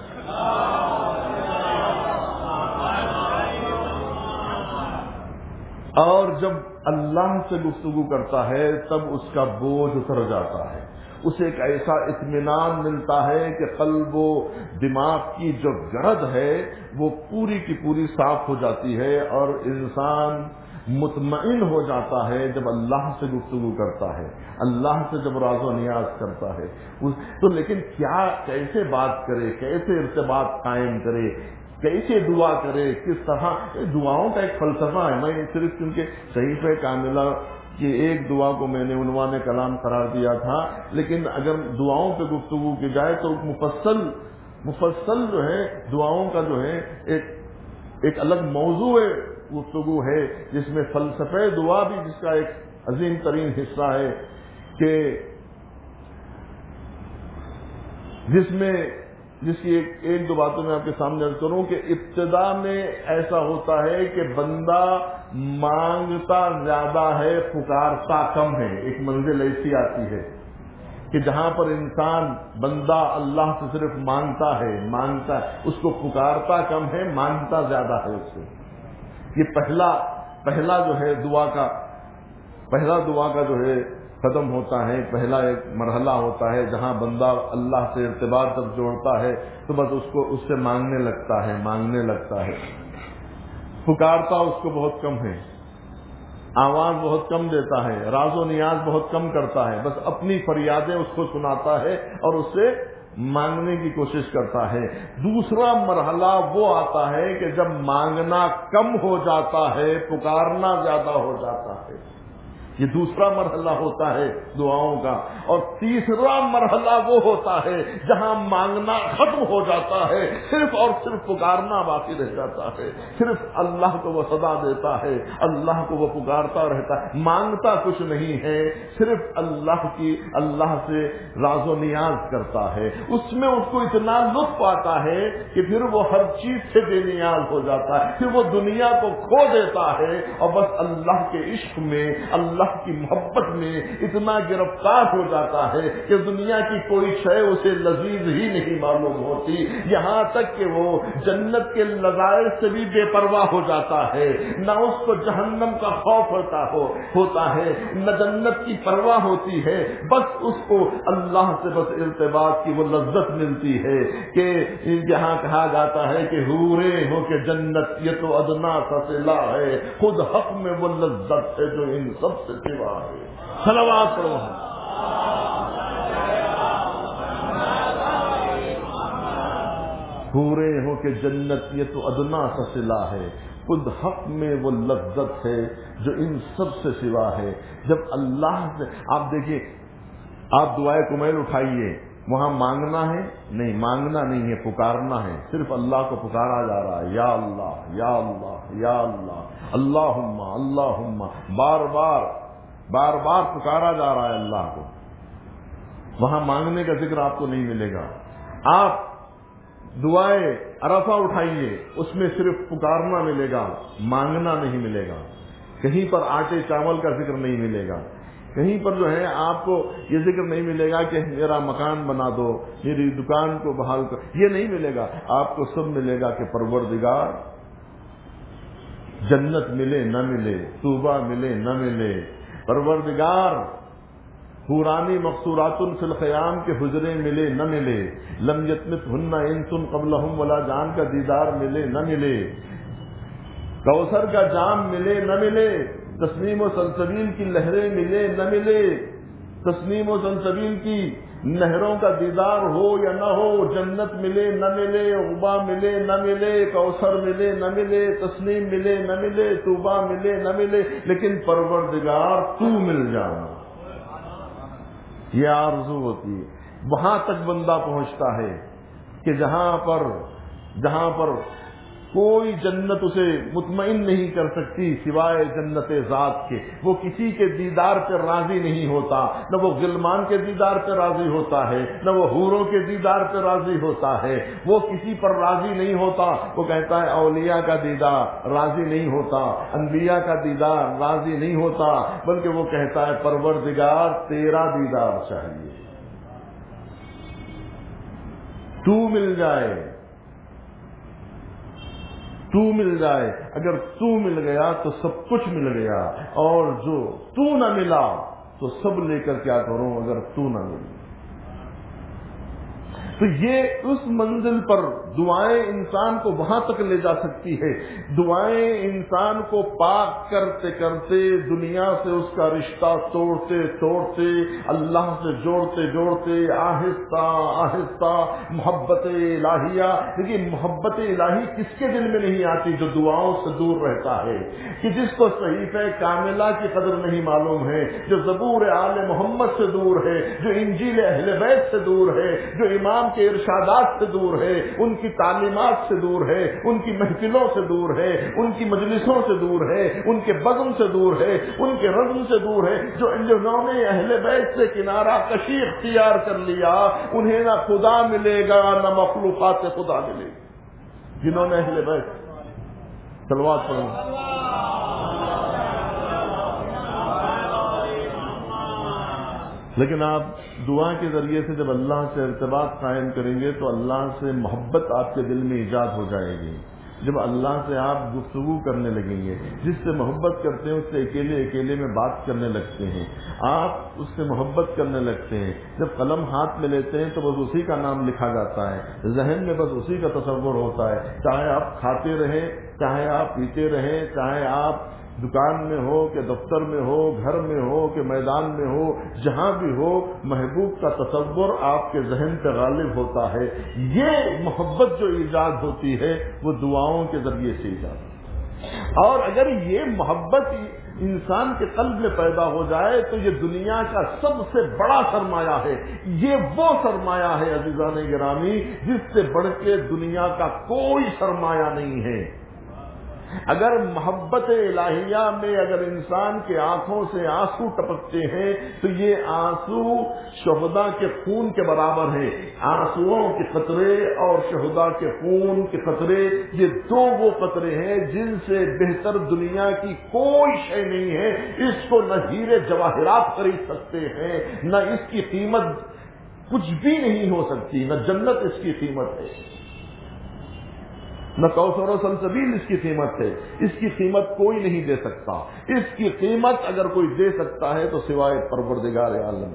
اور جب اللہ سے گفتگو کرتا ہے تب اس کا بوجھ اتر جاتا ہے، اسے ایک ایسا اطمینان ملتا ہے کہ قلب و دماغ کی جو گرد ہے وہ پوری کی پوری صاف ہو جاتی ہے اور انسان مطمئن ہو جاتا ہے جب اللہ سے گفتگو کرتا ہے، اللہ سے جب راز و نیاز کرتا ہے تو لیکن کیسے بات کرے، کیسے ارتباط قائم کرے، کیسے دعا کرے، کس طرح دعاؤں کا ایک فلسفہ ہے۔ میں صرف کیونکہ صحیفہ کاملہ کی ایک دعا کو میں نے عنوان کلام قرار دیا تھا، لیکن اگر دعاؤں پہ گفتگو کی جائے تو مفصل جو ہے دعاؤں کا جو ہے ایک الگ موضوع گفتگو ہے جس میں فلسفہ دعا بھی جس کا ایک عظیم ترین حصہ ہے کہ جس کی ایک دو باتوں میں آپ کے سامنے عرض کروں کہ ابتدا میں ایسا ہوتا ہے کہ بندہ مانگتا زیادہ ہے پکارتا کم ہے، ایک منزل ایسی آتی ہے کہ جہاں پر انسان بندہ اللہ سے صرف مانگتا ہے، اس کو پکارتا کم ہے، مانگتا زیادہ ہے اس سے۔ یہ پہلا جو ہے دعا کا جو ہے ختم ہوتا ہے، پہلا ایک مرحلہ ہوتا ہے جہاں بندہ اللہ سے ارتباط جب جوڑتا ہے تو بس اس سے مانگنے لگتا ہے، پکارتا اس کو بہت کم ہے، آواز بہت کم دیتا ہے، راز و نیاز بہت کم کرتا ہے، بس اپنی فریادیں اس کو سناتا ہے اور اس سے مانگنے کی کوشش کرتا ہے۔ دوسرا مرحلہ وہ آتا ہے کہ جب مانگنا کم ہو جاتا ہے، پکارنا زیادہ ہو جاتا ہے، یہ دوسرا مرحلہ ہوتا ہے دعاؤں کا. اور تیسرا مرحلہ وہ ہوتا ہے جہاں مانگنا ختم ہو جاتا ہے, صرف اور صرف پکارنا باقی رہ جاتا ہے. صرف اللہ کو وہ صدا دیتا ہے, اللہ کو وہ پکارتا رہتا ہے, مانگتا کچھ نہیں ہے, صرف اللہ سے راز و نیاز کرتا ہے. اس میں اس کو اتنا لطف آتا ہے کہ پھر وہ ہر چیز سے بے نیاز ہو جاتا ہے, پھر وہ دنیا کو کھو دیتا ہے اور بس اللہ کے عشق میں, اللہ کی محبت میں اتنا گرفتار ہو جاتا ہے کہ دنیا کی کوئی شے اسے لذیذ ہی نہیں معلوم ہوتی. یہاں تک کہ وہ جنت کے لذائذ سے بھی بے پرواہ ہو جاتا ہے. نہ اس کو جہنم کا خوف ہوتا ہے, نہ جنت کی پرواہ ہوتی ہے. بس اس کو اللہ سے بس ارتباط کی وہ لذت ملتی ہے کہ جہاں کہا جاتا ہے کہ حورے ہو کہ جنت یہ تو ادنا سا صلہ ہے, خود حق میں وہ لذت ہے جو ان سب سے سوا ہے. صلوات پڑھو. حورے ہو کہ جنت یہ تو ادنا سا صلہ ہے, خود حق میں وہ لذت ہے جو ان سب سے سوا ہے. جب اللہ سے آپ دیکھیے, آپ دعائے کمیل اٹھائیے, وہاں مانگنا ہے نہیں, مانگنا نہیں ہے, پکارنا ہے. صرف اللہ کو پکارا جا رہا ہے, یا اللہ یا اللہ یا اللہ, اللہم اللہم, بار بار پکارا جا رہا ہے اللہ کو. وہاں مانگنے کا ذکر آپ کو نہیں ملے گا. آپ دعائے عرفہ اٹھائیے, اس میں صرف پکارنا ملے گا, مانگنا نہیں ملے گا. کہیں پر آٹے چاول کا ذکر نہیں ملے گا, کہیں پر جو ہے آپ کو یہ ذکر نہیں ملے گا کہ میرا مکان بنا دو, میری دکان کو بحال کر, یہ نہیں ملے گا. آپ کو سب ملے گا کہ پروردگار جنت ملے نہ ملے, طوبہ ملے نہ ملے, پروردگار حورانی مقصورات فی الخیام کے حجرے ملے نہ ملے, لم یطمثہن انس قبلہم ولا, جان کا دیدار ملے نہ ملے, کوثر کا جام ملے نہ ملے, تسنیم و سلسبیل کی لہریں ملے نہ ملے, تسنیم و سلسبیل کی نہروں کا دیدار ہو یا نہ ہو, جنت ملے نہ ملے, عقبہ ملے نہ ملے, کوثر ملے نہ ملے, تسنیم ملے نہ ملے, طوبہ ملے نہ ملے, لیکن پروردگار تو مل جانا, یہ آرزو ہوتی ہے. وہاں تک بندہ پہنچتا ہے کہ جہاں پر کوئی جنت اسے مطمئن نہیں کر سکتی سوائے جنت ذات کے. وہ کسی کے دیدار پہ راضی نہیں ہوتا, نہ وہ غلمان کے دیدار پہ راضی ہوتا ہے, نہ وہ حوروں کے دیدار پہ راضی ہوتا ہے. وہ کسی پر راضی نہیں ہوتا. وہ کہتا ہے اولیاء کا دیدار راضی نہیں ہوتا, انبیاء کا دیدار راضی نہیں ہوتا, بلکہ وہ کہتا ہے پروردگار تیرا دیدار چاہیے, تو مل جائے, تو مل جائے. اگر تو مل گیا تو سب کچھ مل گیا, اور جو تو نہ ملا تو سب لے کر کیا کروں اگر تو نہ ملی. تو یہ اس منزل پر دعائیں انسان کو وہاں تک لے جا سکتی ہے. دعائیں انسان کو پاک کرتے کرتے, دنیا سے اس کا رشتہ توڑتے توڑتے, اللہ سے جوڑتے جوڑتے, آہستہ آہستہ محبت الہیہ. دیکھیے محبت الہی کس کے دل میں نہیں آتی جو دعاؤں سے دور رہتا ہے, کہ جس کو صحیفہ کاملہ کی قدر نہیں معلوم ہے, جو زبور آل محمد سے دور ہے, جو انجیل اہل بیت سے دور ہے, جو امام کے ارشادات سے دور ہے, ان کی تعلیمات سے دور ہے, ان کی محفلوں سے دور ہے, ان کی مجلسوں سے دور ہے, ان کے بزم سے دور ہے, ان کے رزم سے دور ہے. جو جنہوں نے اہل بیت سے کنارہ کشی اختیار کر لیا, انہیں نہ خدا ملے گا نہ مخلوقات خدا ملے گی. جنہوں نے اہل بیت, صلوات پڑھو. لیکن آپ دعا کے ذریعے سے جب اللہ سے ارتباط قائم کریں گے تو اللہ سے محبت آپ کے دل میں ایجاد ہو جائے گی. جب اللہ سے آپ گفتگو کرنے لگیں گے, جس سے محبت کرتے ہیں اس سے اکیلے میں بات کرنے لگتے ہیں, آپ اس سے محبت کرنے لگتے ہیں. جب قلم ہاتھ میں لیتے ہیں تو بس اسی کا نام لکھا جاتا ہے, ذہن میں بس اسی کا تصور ہوتا ہے. چاہے آپ کھاتے رہیں, چاہے آپ پیتے رہیں, چاہے آپ دکان میں ہو کہ دفتر میں ہو, گھر میں ہو کہ میدان میں ہو, جہاں بھی ہو, محبوب کا تصور آپ کے ذہن پہ غالب ہوتا ہے. یہ محبت جو ایجاد ہوتی ہے وہ دعاؤں کے ذریعے سے ایجاد ہوتی ہے. اور اگر یہ محبت انسان کے قلب میں پیدا ہو جائے تو یہ دنیا کا سب سے بڑا سرمایہ ہے. یہ وہ سرمایہ ہے عزیزان گرامی جس سے بڑھ کے دنیا کا کوئی سرمایہ نہیں ہے. اگر محبت الہیہ میں اگر انسان کے آنکھوں سے آنسو ٹپکتے ہیں تو یہ آنسو شہداء کے خون کے برابر ہے. آنسوؤں کے قطرے اور شہداء کے خون کے قطرے یہ دو وہ قطرے ہیں جن سے بہتر دنیا کی کوئی شے نہیں ہے. اس کو نہ ہیرے جواہرات خرید سکتے ہیں، نہ اس کی قیمت کچھ بھی نہیں ہو سکتی، نہ جنت اس کی قیمت ہے، نہ کوثر و سلسبیل اس کی قیمت ہے. اس کی قیمت کوئی نہیں دے سکتا. اس کی قیمت اگر کوئی دے سکتا ہے تو سوائے پروردگار عالم،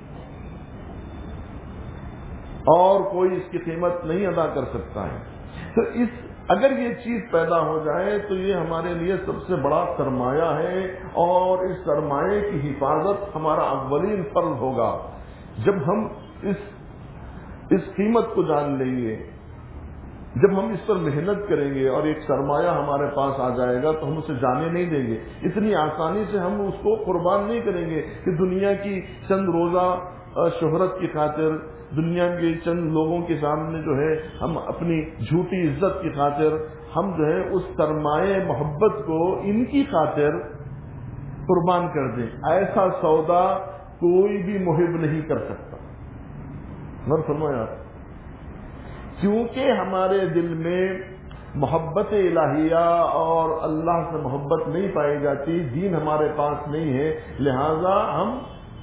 اور کوئی اس کی قیمت نہیں ادا کر سکتا ہے. تو اگر یہ چیز پیدا ہو جائے تو یہ ہمارے لیے سب سے بڑا سرمایہ ہے، اور اس سرمایے کی حفاظت ہمارا اولین فرض ہوگا. جب ہم اس قیمت کو جان لیں گے، جب ہم اس پر محنت کریں گے اور ایک سرمایہ ہمارے پاس آ جائے گا تو ہم اسے جانے نہیں دیں گے. اتنی آسانی سے ہم اس کو قربان نہیں کریں گے کہ دنیا کی چند روزہ شہرت کی خاطر، دنیا کے چند لوگوں کے سامنے جو ہے ہم اپنی جھوٹی عزت کی خاطر ہم جو ہے اس سرمایہ محبت کو ان کی خاطر قربان کر دیں. ایسا سودا کوئی بھی محب نہیں کر سکتا. غور فرمایا، کیونکہ ہمارے دل میں محبت الہیہ اور اللہ سے محبت نہیں پائی جاتی، دین ہمارے پاس نہیں ہے، لہذا ہم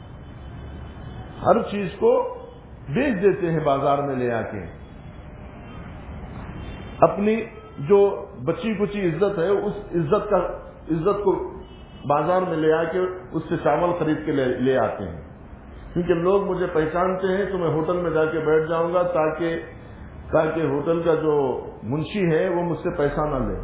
ہر چیز کو بیچ دیتے ہیں بازار میں لے آ کے. اپنی جو بچی کچی عزت ہے اس عزت کو بازار میں لے آ کے اس سے چاول خرید کے لے آتے ہیں. کیونکہ لوگ مجھے پہچانتے ہیں تو میں ہوٹل میں جا کے بیٹھ جاؤں گا تاکہ ہوٹل کا جو منشی ہے وہ مجھ سے پیسہ نہ لے.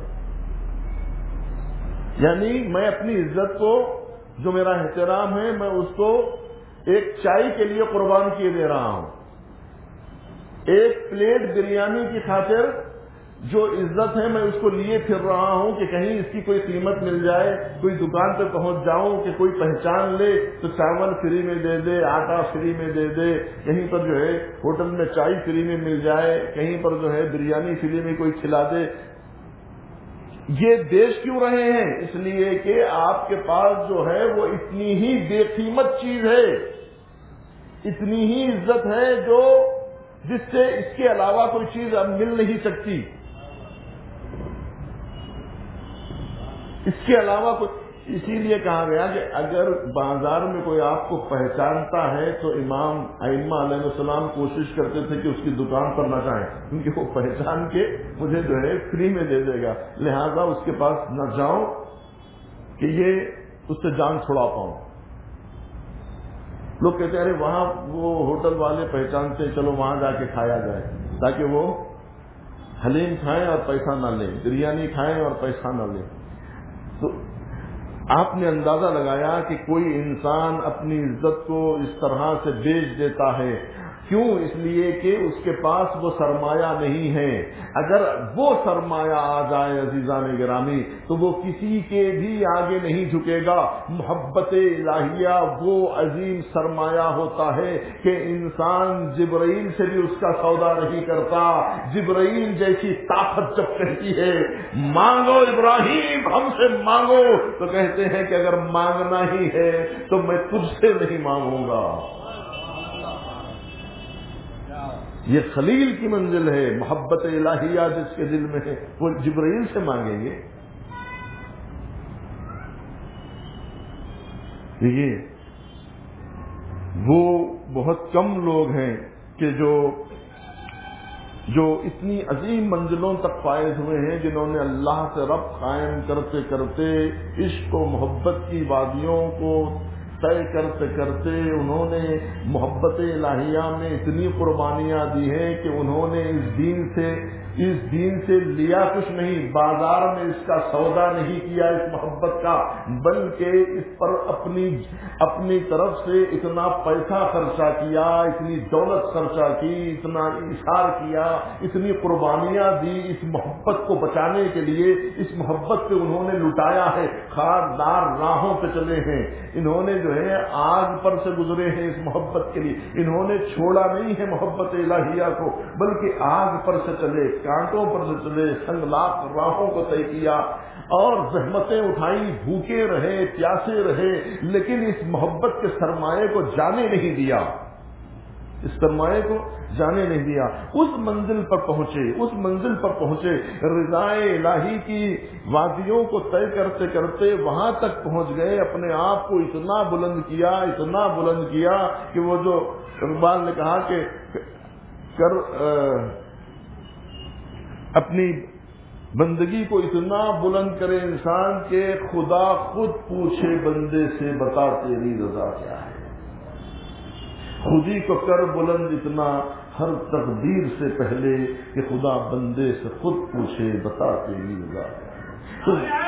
یعنی میں اپنی عزت کو، جو میرا احترام ہے، میں اس کو ایک چائے کے لیے قربان کیے دے رہا ہوں. ایک پلیٹ بریانی کی خاطر جو عزت ہے میں اس کو لیے پھر رہا ہوں کہ کہیں اس کی کوئی قیمت مل جائے، کوئی دکان پہ پہنچ جاؤں کہ کوئی پہچان لے تو چاول فری میں دے دے، آٹا فری میں دے دے، کہیں پر جو ہے ہوٹل میں چائے فری میں مل جائے، کہیں پر جو ہے بریانی فری میں کوئی کھلا دے. یہ دیش کیوں رہے ہیں؟ اس لیے کہ آپ کے پاس جو ہے وہ اتنی ہی بے قیمت چیز ہے، اتنی ہی عزت ہے جس سے اس کے علاوہ کوئی چیز اب مل نہیں سکتی. اس کے علاوہ اسی لیے کہا گیا کہ اگر بازار میں کوئی آپ کو پہچانتا ہے تو امام ائمہ علیہ السلام کوشش کرتے تھے کہ اس کی دکان پر نہ جائیں، کیونکہ وہ پہچان کے مجھے جو ہے فری میں دے دے گا، لہذا اس کے پاس نہ جاؤں کہ یہ اس سے جان چھڑا پاؤں. لوگ کہتے ہیں ارے وہاں وہ ہوٹل والے پہچانتے، چلو وہاں جا کے کھایا جائے، تاکہ وہ حلیم کھائیں اور پیسہ نہ لیں، بریانی کھائیں اور پیسہ نہ لیں. تو آپ نے اندازہ لگایا کہ کوئی انسان اپنی عزت کو اس طرح سے بیچ دیتا ہے. کیوں؟ اس لیے کہ اس کے پاس وہ سرمایہ نہیں ہے. اگر وہ سرمایہ آ جائے عزیزان گرامی تو وہ کسی کے بھی آگے نہیں جھکے گا. محبت الہیہ وہ عظیم سرمایہ ہوتا ہے کہ انسان جبرائیل سے بھی اس کا سودا نہیں کرتا. جبرائیل جیسی طاقت جب کہتی ہے مانگو ابراہیم ہم سے مانگو، تو کہتے ہیں کہ اگر مانگنا ہی ہے تو میں تجھ سے نہیں مانگوں گا. یہ خلیل کی منزل ہے. محبت الہیہ جس کے دل میں ہے وہ جبرائیل سے مانگیں گے. دیکھیے وہ بہت کم لوگ ہیں کہ جو اتنی عظیم منزلوں تک فائز ہوئے ہیں، جنہوں نے اللہ سے ربط قائم کرتے کرتے عشق و محبت کی وادیوں کو طے کرتے کرتے انہوں نے محبت الہیہ میں اتنی قربانیاں دی ہیں کہ انہوں نے اس دین سے لیا کچھ نہیں، بازار میں اس کا سودا نہیں کیا اس محبت کا، بلکہ اس پر اپنی طرف سے اتنا پیسہ خرچہ کیا، اتنی دولت خرچہ کی، اتنا ایثار کیا، اتنی قربانیاں دی اس محبت کو بچانے کے لیے، اس محبت پہ انہوں نے لٹایا ہے، خاردار راہوں پہ چلے ہیں، انہوں نے جو ہے آگ پر سے گزرے ہیں اس محبت کے لیے، انہوں نے چھوڑا نہیں ہے محبت الہیہ کو، بلکہ آگ پر سے چلے، کانٹوں پر سے چلے، سنگلاخ راہوں کو طے کیا اور زحمتیں اٹھائی، بھوکے رہے، پیاسے رہے، لیکن اس محبت کے سرمایے کو جانے نہیں دیا، اس سرمایے کو جانے نہیں دیا، اس منزل پر پہنچے، رضائے الہی کی وادیوں کو طے کرتے کرتے وہاں تک پہنچ گئے، اپنے آپ کو اتنا بلند کیا کہ وہ جو اقبال نے کہا کہ اپنی بندگی کو اتنا بلند کرے انسان کہ خدا خود پوچھے بندے سے، بتا تیری رضا کیا ہے، خودی کو کر بلند اتنا ہر تقدیر سے پہلے کہ خدا بندے سے خود پوچھے بتا تیری رضا کیا ہے۔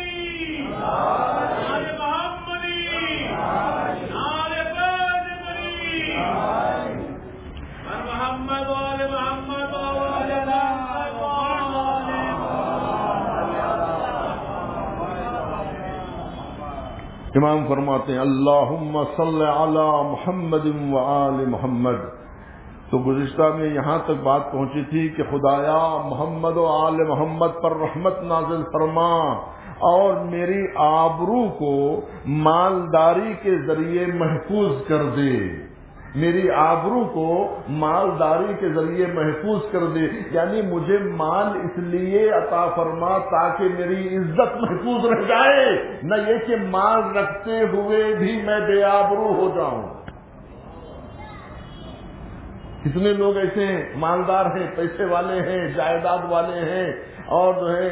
امام فرماتے ہیں اللہم صل علی محمد و آل محمد۔ تو گزشتہ میں یہاں تک بات پہنچی تھی کہ خدایا محمد و آل محمد پر رحمت نازل فرما اور میری آبرو کو مالداری کے ذریعے محفوظ کر دے، میری آبرو کو مالداری کے ذریعے محفوظ کر دے، یعنی مجھے مال اس لیے عطا فرما تاکہ میری عزت محفوظ رہ جائے، نہ یہ کہ مال رکھتے ہوئے بھی میں بے آبرو ہو جاؤں۔ کتنے لوگ ایسے ہیں مالدار ہیں، پیسے والے ہیں، جائیداد والے ہیں، اور جو ہے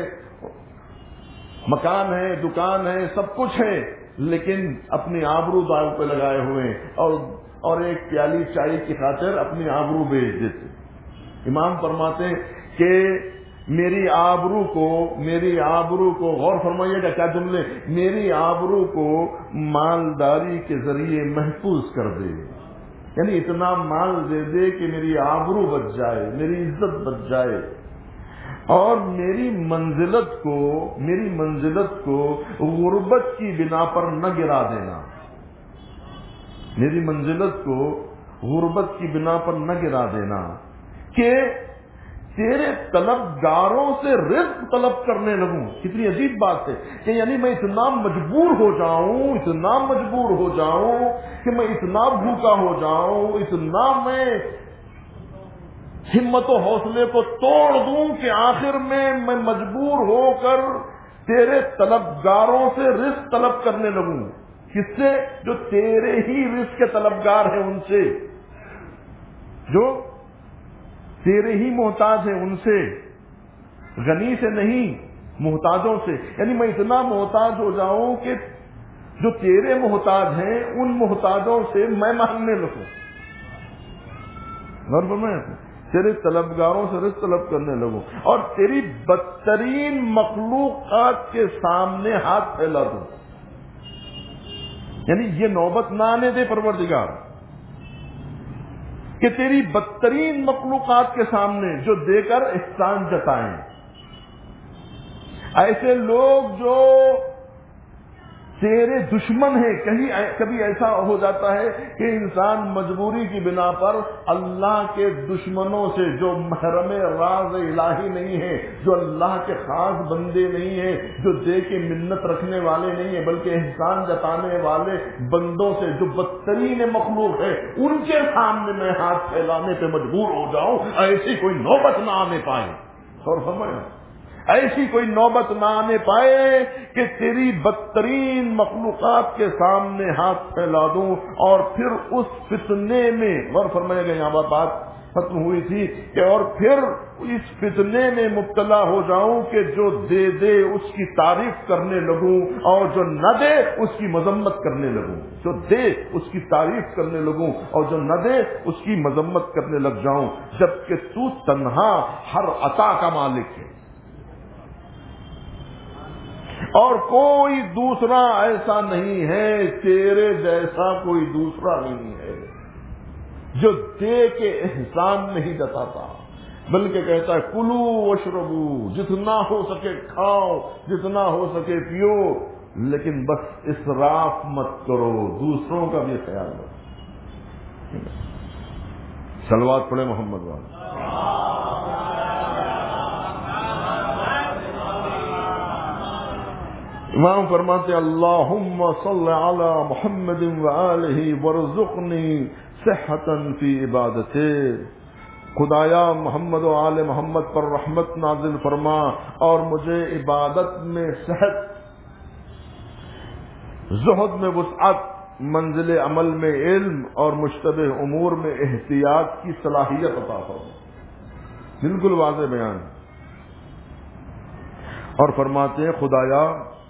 مکان ہے، دکان ہے، سب کچھ ہے، لیکن اپنی آبرو داغ پہ لگائے ہوئے اور ایک پیالی چائے کی خاطر اپنی آبرو بیچ دیتے۔ امام فرماتے کہ میری آبرو کو غور فرمائیے گا کیا جملے، میری آبرو کو مالداری کے ذریعے محفوظ کر دے، یعنی اتنا مال دے دے کہ میری آبرو بچ جائے، میری عزت بچ جائے، اور میری منزلت کو غربت کی بنا پر نہ گرا دینا، میری منزلت کو غربت کی بنا پر نہ گرا دینا، کہ تیرے طلبگاروں سے رزق طلب کرنے لگوں۔ کتنی عجیب بات ہے کہ یعنی میں اتنا مجبور ہو جاؤں کہ میں اتنا بھوکا ہو جاؤں، اتنا میں ہمت و حوصلے کو توڑ دوں کہ آخر میں مجبور ہو کر تیرے طلبگاروں سے رزق طلب کرنے لگوں۔ کس سے؟ جو تیرے ہی رزق کے طلبگار ہیں، ان سے، جو تیرے ہی محتاج ہیں، ان سے، غنی سے نہیں، محتاجوں سے، یعنی میں اتنا محتاج ہو جاؤں کہ جو تیرے محتاج ہیں ان محتاجوں سے میں مانگنے لگوں، تیرے طلبگاروں سے رزق طلب کرنے لگوں، اور تیری بدترین مخلوقات کے سامنے ہاتھ پھیلا دوں، یعنی یہ نوبت نہ آنے دے پروردگار کہ تیری بدترین مخلوقات کے سامنے جو دے کر احسان جتائیں۔ ایسے لوگ جو تیرے دشمن ہیں، کبھی ایسا ہو جاتا ہے کہ انسان مجبوری کی بنا پر اللہ کے دشمنوں سے، جو محرم راز الہی نہیں ہے، جو اللہ کے خاص بندے نہیں ہیں، جو دے کے منت رکھنے والے نہیں ہیں، بلکہ احسان جتانے والے بندوں سے، جو بدترین مخلوق ہے، ان کے سامنے میں ہاتھ پھیلانے پہ مجبور ہو جاؤں، ایسی کوئی نوبت نہ آنے پائے۔ اور فرمایا ایسی کوئی نوبت نہ آنے پائے کہ تیری بدترین مخلوقات کے سامنے ہاتھ پھیلا دوں، اور پھر اس فتنے میں، غور فرمائے گا یہاں بات، ختم ہوئی تھی کہ اور پھر اس فتنے میں مبتلا ہو جاؤں کہ جو دے دے اس کی تعریف کرنے لگوں اور جو نہ دے اس کی مذمت کرنے لگوں، جو دے اس کی تعریف کرنے لگوں اور جو نہ دے اس کی مذمت کرنے لگ جاؤں، جبکہ تو تنہا ہر عطا کا مالک ہے اور کوئی دوسرا ایسا نہیں ہے، تیرے جیسا کوئی دوسرا نہیں ہے جو دے کے احسان نہیں جتاتا، بلکہ کہتا ہے کلو واشربو، جتنا ہو سکے کھاؤ، جتنا ہو سکے پیو، لیکن بس اسراف مت کرو، دوسروں کا بھی خیال رکھو۔ صلوات پڑھے محمد والے۔ امام فرماتے اللہم صل علی محمد وآلہ وارزقنی صحتا فی عبادتے، خدایا محمد و آل محمد پر رحمت نازل فرما اور مجھے عبادت میں صحت، زہد میں وسعت، منزل عمل میں علم اور مشتبہ امور میں احتیاط کی صلاحیت عطا فرما۔ بالکل واضح بیان۔ اور فرماتے ہیں خدایا،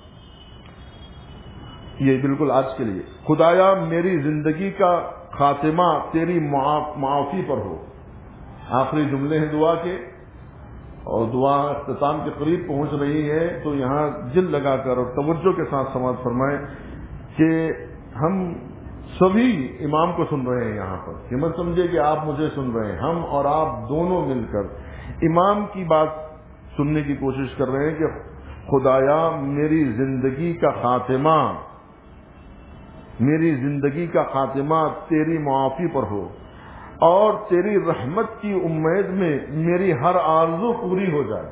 یہ بالکل آج کے لیے، خدایا میری زندگی کا خاتمہ تیری معافی پر ہو۔ آخری جملے ہیں دعا کے، اور دعا اختتام کے قریب پہنچ رہی ہے، تو یہاں دل لگا کر اور توجہ کے ساتھ سماعت فرمائیں کہ ہم سبھی امام کو سن رہے ہیں یہاں پر، کہ مت سمجھے کہ آپ مجھے سن رہے ہیں، ہم اور آپ دونوں مل کر امام کی بات سننے کی کوشش کر رہے ہیں کہ خدایا میری زندگی کا خاتمہ، میری زندگی کا خاتمہ تیری معافی پر ہو اور تیری رحمت کی امید میں میری ہر آرزو پوری ہو جائے۔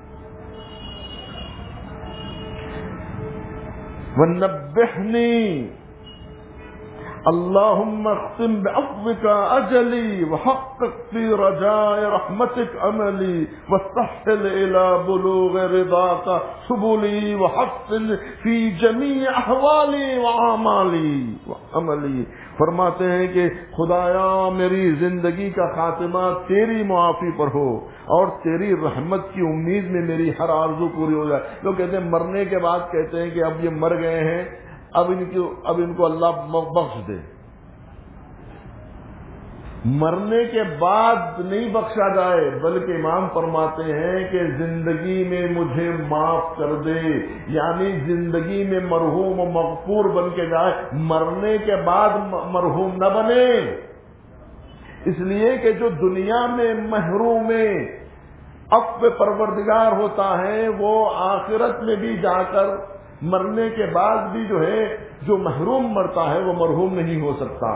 وَنَبِّحْنِي اللهم اختم بعفوك اجلي وحقق في رجاء رحمتك املي واستحسن الى بلوغ رضاك سبلي وحسن في جميع احوالي واعمالي وعملي۔ فرماتے ہیں کہ خدایا میری زندگی کا خاتمہ تیری معافی پر ہو اور تیری رحمت کی امید میں میری ہر آرزو پوری ہو جائے۔ لوگ کہتے ہیں مرنے کے بعد کہتے ہیں کہ اب یہ مر گئے ہیں، اب ان کو اللہ بخش دے۔ مرنے کے بعد نہیں بخشا جائے، بلکہ امام فرماتے ہیں کہ زندگی میں مجھے معاف کر دے، یعنی زندگی میں مرحوم و مغفور بن کے جائے، مرنے کے بعد مرحوم نہ بنے۔ اس لیے کہ جو دنیا میں محروم عفو پروردگار ہوتا ہے، وہ آخرت میں بھی جا کر مرنے کے بعد بھی جو محروم مرتا ہے وہ مرحوم نہیں ہو سکتا۔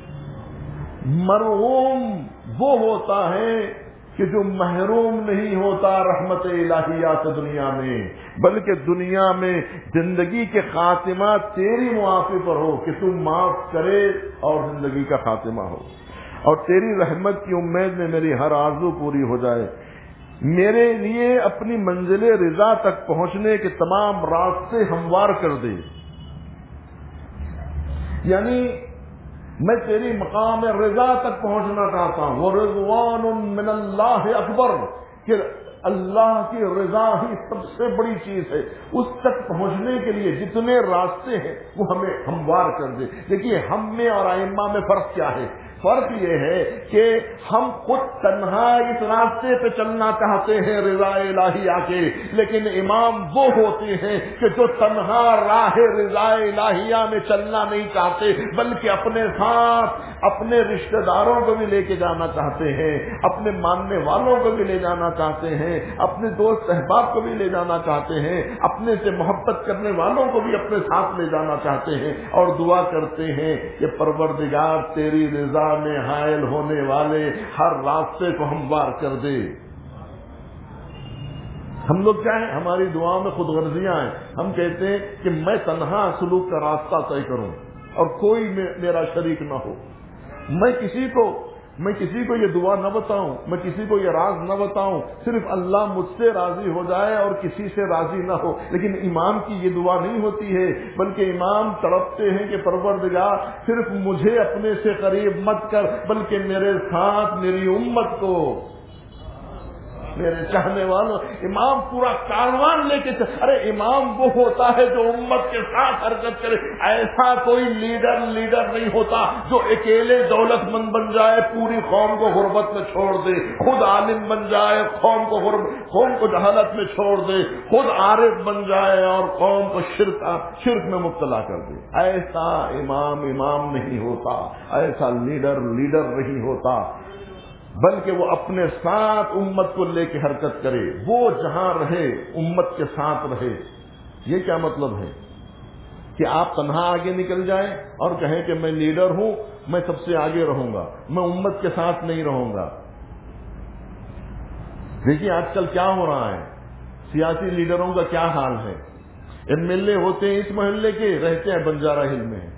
مرحوم وہ ہوتا ہے کہ جو محروم نہیں ہوتا رحمت الہیہ سے دنیا میں، بلکہ دنیا میں زندگی کے خاتمہ تیری معافی پر ہو کہ تم معاف کرے اور زندگی کا خاتمہ ہو اور تیری رحمت کی امید میں میری ہر آرزو پوری ہو جائے۔ میرے لیے اپنی منزل رضا تک پہنچنے کے تمام راستے ہموار کر دے، یعنی میں تیری مقام رضا تک پہنچنا چاہتا ہوں۔ وَرِضْوَانٌ مِّنَ اللَّهِ اکبر، کہ اللہ کی رضا ہی سب سے بڑی چیز ہے، اس تک پہنچنے کے لیے جتنے راستے ہیں وہ ہمیں ہموار کر دے۔ دیکھیے ہم میں اور ائمہ میں فرق کیا ہے؟ فرق یہ ہے کہ ہم خود تنہا اس راستے پہ چلنا چاہتے ہیں رضا الہیہ کے، لیکن امام وہ ہوتے ہیں کہ جو تنہا راہ رضا الہیہ میں چلنا نہیں چاہتے، بلکہ اپنے ساتھ اپنے رشتہ داروں کو بھی لے کے جانا چاہتے ہیں، اپنے ماننے والوں کو بھی لے جانا چاہتے ہیں، اپنے دوست احباب کو بھی لے جانا چاہتے ہیں، اپنے سے محبت کرنے والوں کو بھی اپنے ساتھ لے جانا چاہتے ہیں، اور دعا کرتے ہیں کہ پروردگار تیری رضا میں حائل ہونے والے ہر راستے کو ہموار کر دے۔ ہم لوگ کیا ہیں؟ ہماری دعا میں خود غرضیاں ہیں۔ ہم کہتے ہیں کہ میں تنہا سلوک کا راستہ طے کروں اور کوئی میرا شریک نہ ہو، میں کسی کو میں کسی کو یہ دعا نہ بتاؤں، میں کسی کو یہ راز نہ بتاؤں، صرف اللہ مجھ سے راضی ہو جائے اور کسی سے راضی نہ ہو. لیکن امام کی یہ دعا نہیں ہوتی ہے، بلکہ امام تڑپتے ہیں کہ پروردگار صرف مجھے اپنے سے قریب مت کر، بلکہ میرے ساتھ میری امت کو، میرے چاہنے والوں. امام پورا کاروان لے کے ارے امام وہ ہوتا ہے جو امت کے ساتھ حرکت کرے. ایسا کوئی لیڈر نہیں ہوتا جو اکیلے دولت مند بن جائے، پوری قوم کو غربت میں چھوڑ دے، خود عالم بن جائے، قوم کو جہالت میں چھوڑ دے، خود عارف بن جائے اور قوم کو شرک میں مبتلا کر دے. ایسا امام نہیں ہوتا، ایسا لیڈر نہیں ہوتا، بلکہ وہ اپنے ساتھ امت کو لے کے حرکت کرے. وہ جہاں رہے امت کے ساتھ رہے. یہ کیا مطلب ہے کہ آپ تنہا آگے نکل جائیں اور کہیں کہ میں لیڈر ہوں، میں سب سے آگے رہوں گا، میں امت کے ساتھ نہیں رہوں گا. دیکھیے آج کل کیا ہو رہا ہے، سیاسی لیڈروں کا کیا حال ہے. ایم ایل اے ہوتے ہیں اس محلے کے، رہتے ہیں بنجارہ ہل میں.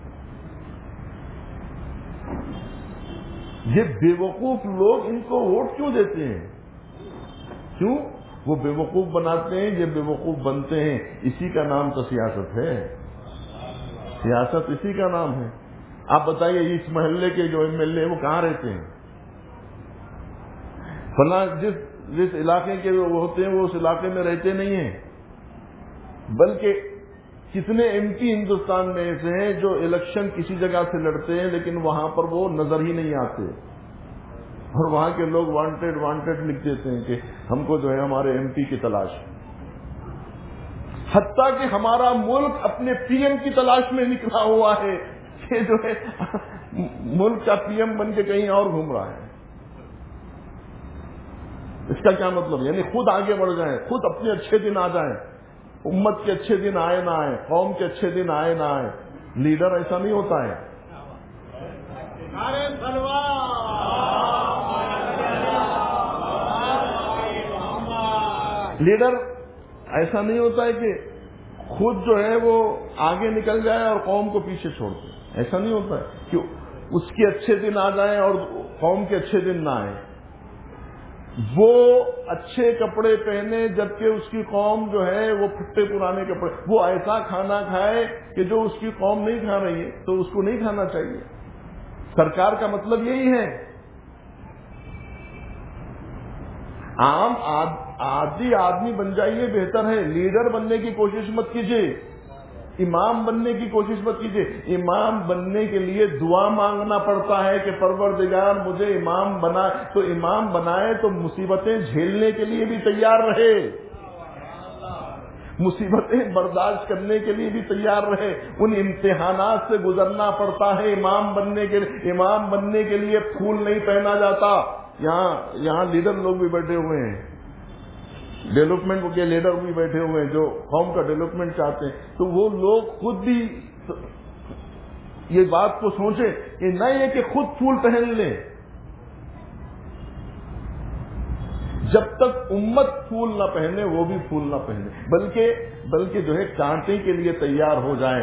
یہ بے وقوف لوگ ان کو ووٹ کیوں دیتے ہیں؟ کیوں؟ وہ بے وقوف بناتے ہیں، یہ بے وقوف بنتے ہیں. اسی کا نام تو سیاست ہے. سیاست اسی کا نام ہے. آپ بتائیے اس محلے کے جو ایم ایل اے وہ کہاں رہتے ہیں؟ فلاں جس علاقے کے وہ ہوتے ہیں وہ اس علاقے میں رہتے نہیں ہیں. بلکہ کتنے ایم پی ہندوستان میں ایسے ہیں جو الیکشن کسی جگہ سے لڑتے ہیں لیکن وہاں پر وہ نظر ہی نہیں آتے، اور وہاں کے لوگ وانٹیڈ لکھ دیتے ہیں کہ ہم کو جو ہے ہمارے ایم پی کی تلاش. حتیٰ کہ ہمارا ملک اپنے پی ایم کی تلاش میں نکلا ہوا ہے کہ جو ہے ملک کا پی ایم بن کے کہیں اور گھوم رہا ہے. اس کا کیا مطلب؟ یعنی خود آگے بڑھ جائیں، خود اپنے اچھے دن آ جائیں. امت کے اچھے دن آئے نہ آئے، قوم کے اچھے دن آئے نہ آئے. لیڈر ایسا نہیں ہوتا ہے. لیڈر ایسا نہیں ہوتا ہے کہ خود جو ہے وہ آگے نکل جائے اور قوم کو پیچھے چھوڑ دے. ایسا نہیں ہوتا ہے کہ اس کے اچھے دن آ جائیں اور قوم کے اچھے دن نہ آئے. وہ اچھے کپڑے پہنے جبکہ اس کی قوم جو ہے وہ پھٹے پرانے کپڑے، وہ ایسا کھانا کھائے کہ جو اس کی قوم نہیں کھا رہی ہے تو اس کو نہیں کھانا چاہیے. سرکار کا مطلب یہی ہے. عام عادی آدمی بن جائیے بہتر ہے. لیڈر بننے کی کوشش مت کیجیے، امام بننے کی کوشش مت کیجیے. امام بننے کے لیے دعا مانگنا پڑتا ہے کہ پروردگار مجھے امام بنا. تو امام بنائے تو مصیبتیں جھیلنے کے لیے بھی تیار رہے، مصیبتیں برداشت کرنے کے لیے بھی تیار رہے. ان امتحانات سے گزرنا پڑتا ہے امام بننے کے لیے. امام بننے کے لیے پھول نہیں پہنا جاتا. یہاں لیڈر لوگ بھی بیٹھے ہوئے ہیں، ڈیولپمنٹ کے لیڈر بھی بیٹھے ہوئے ہیں جو قوم کا ڈیولپمنٹ چاہتے ہیں. تو وہ لوگ خود بھی یہ بات کو سوچیں کہ نہ یہ کہ خود پھول پہن لیں. جب تک امت پھول نہ پہنے وہ بھی پھول نہ پہنے، بلکہ جو ہے کانٹے کے لیے تیار ہو جائیں،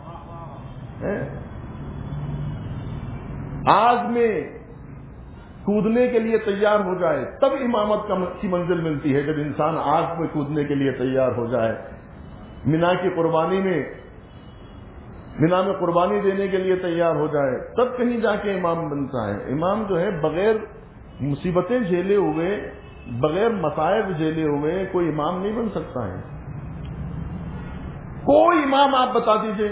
آگ میں کودنے کے لیے تیار ہو جائے. تب امامت کی منزل ملتی ہے جب انسان آگ میں کودنے کے لیے تیار ہو جائے. مینا میں قربانی دینے کے لیے تیار ہو جائے، تب کہیں جا کے امام بنتا ہے. امام جو ہے بغیر مصیبتیں جھیلے ہوئے، بغیر مصائب جھیلے ہوئے کوئی امام نہیں بن سکتا ہے. کوئی امام آپ بتا دیجئے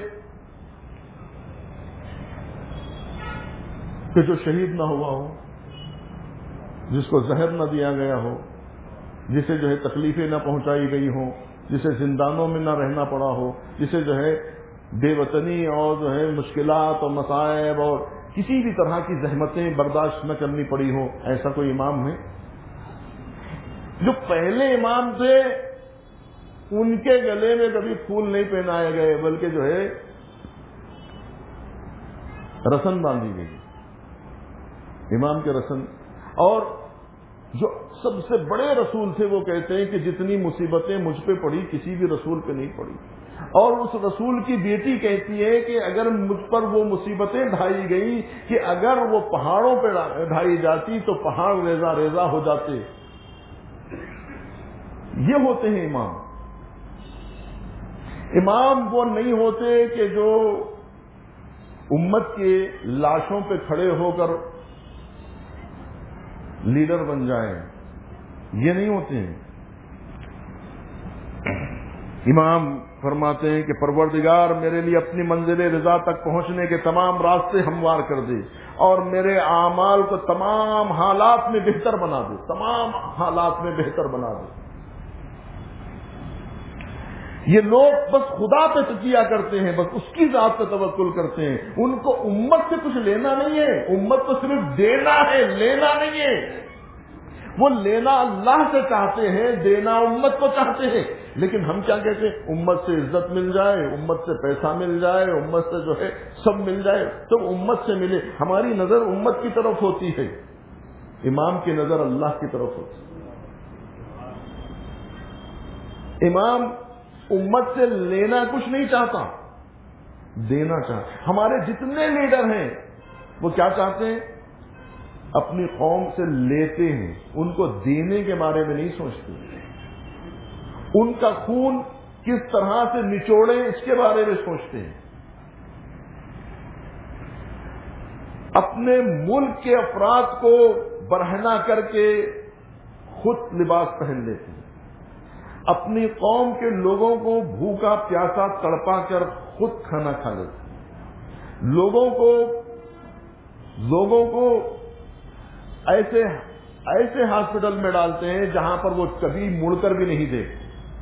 کہ جو شہید نہ ہوا ہو، جس کو زہر نہ دیا گیا ہو، جسے جو ہے تکلیفیں نہ پہنچائی گئی ہوں، جسے زندانوں میں نہ رہنا پڑا ہو، جسے جو ہے بے وطنی اور جو ہے مشکلات اور مصائب اور کسی بھی طرح کی زحمتیں برداشت نہ کرنی پڑی ہو. ایسا کوئی امام ہے؟ جو پہلے امام تھے ان کے گلے میں کبھی پھول نہیں پہنائے گئے، بلکہ جو ہے رسن باندھی گئی، امام کے رسن. اور جو سب سے بڑے رسول تھے وہ کہتے ہیں کہ جتنی مصیبتیں مجھ پہ پڑی کسی بھی رسول پہ نہیں پڑی. اور اس رسول کی بیٹی کہتی ہے کہ اگر مجھ پر وہ مصیبتیں ڈھائی گئی کہ اگر وہ پہاڑوں پہ ڈھائی جاتی تو پہاڑ ریزہ ریزہ ہو جاتے. یہ ہوتے ہیں امام. امام وہ نہیں ہوتے کہ جو امت کے لاشوں پہ کھڑے ہو کر لیڈر بن جائیں. یہ نہیں ہوتے ہیں. امام فرماتے ہیں کہ پروردگار میرے لیے اپنی منزل رضا تک پہنچنے کے تمام راستے ہموار کر دے اور میرے اعمال کو تمام حالات میں بہتر بنا دے. تمام حالات میں بہتر بنا دے. یہ لوگ بس خدا پہ تکیہ کرتے ہیں, بس اس کی ذات پہ توکل کرتے ہیں. ان کو امت سے کچھ لینا نہیں ہے. امت کو صرف دینا ہے, لینا نہیں ہے. وہ لینا اللہ سے چاہتے ہیں, دینا امت کو چاہتے ہیں. لیکن ہم کیا کہتے ہیں؟ امت سے عزت مل جائے, امت سے پیسہ مل جائے, امت سے جو ہے سب مل جائے, سب امت سے ملے. ہماری نظر امت کی طرف ہوتی ہے, امام کی نظر اللہ کی طرف ہوتی ہے. امام امت سے لینا کچھ نہیں چاہتا, دینا چاہتا. ہمارے جتنے لیڈر ہیں وہ کیا چاہتے ہیں؟ اپنی قوم سے لیتے ہیں, ان کو دینے کے بارے میں نہیں سوچتے. ان کا خون کس طرح سے نچوڑیں اس کے بارے میں سوچتے ہیں. اپنے ملک کے افراد کو برہنہ کر کے خود لباس پہن لیتے ہیں. اپنی قوم کے لوگوں کو بھوکا پیاسا تڑپا کر خود کھانا کھا لیتے ہیں. لوگوں کو ایسے ہاسپٹل میں ڈالتے ہیں جہاں پر وہ کبھی مڑ کر بھی نہیں دیکھتے.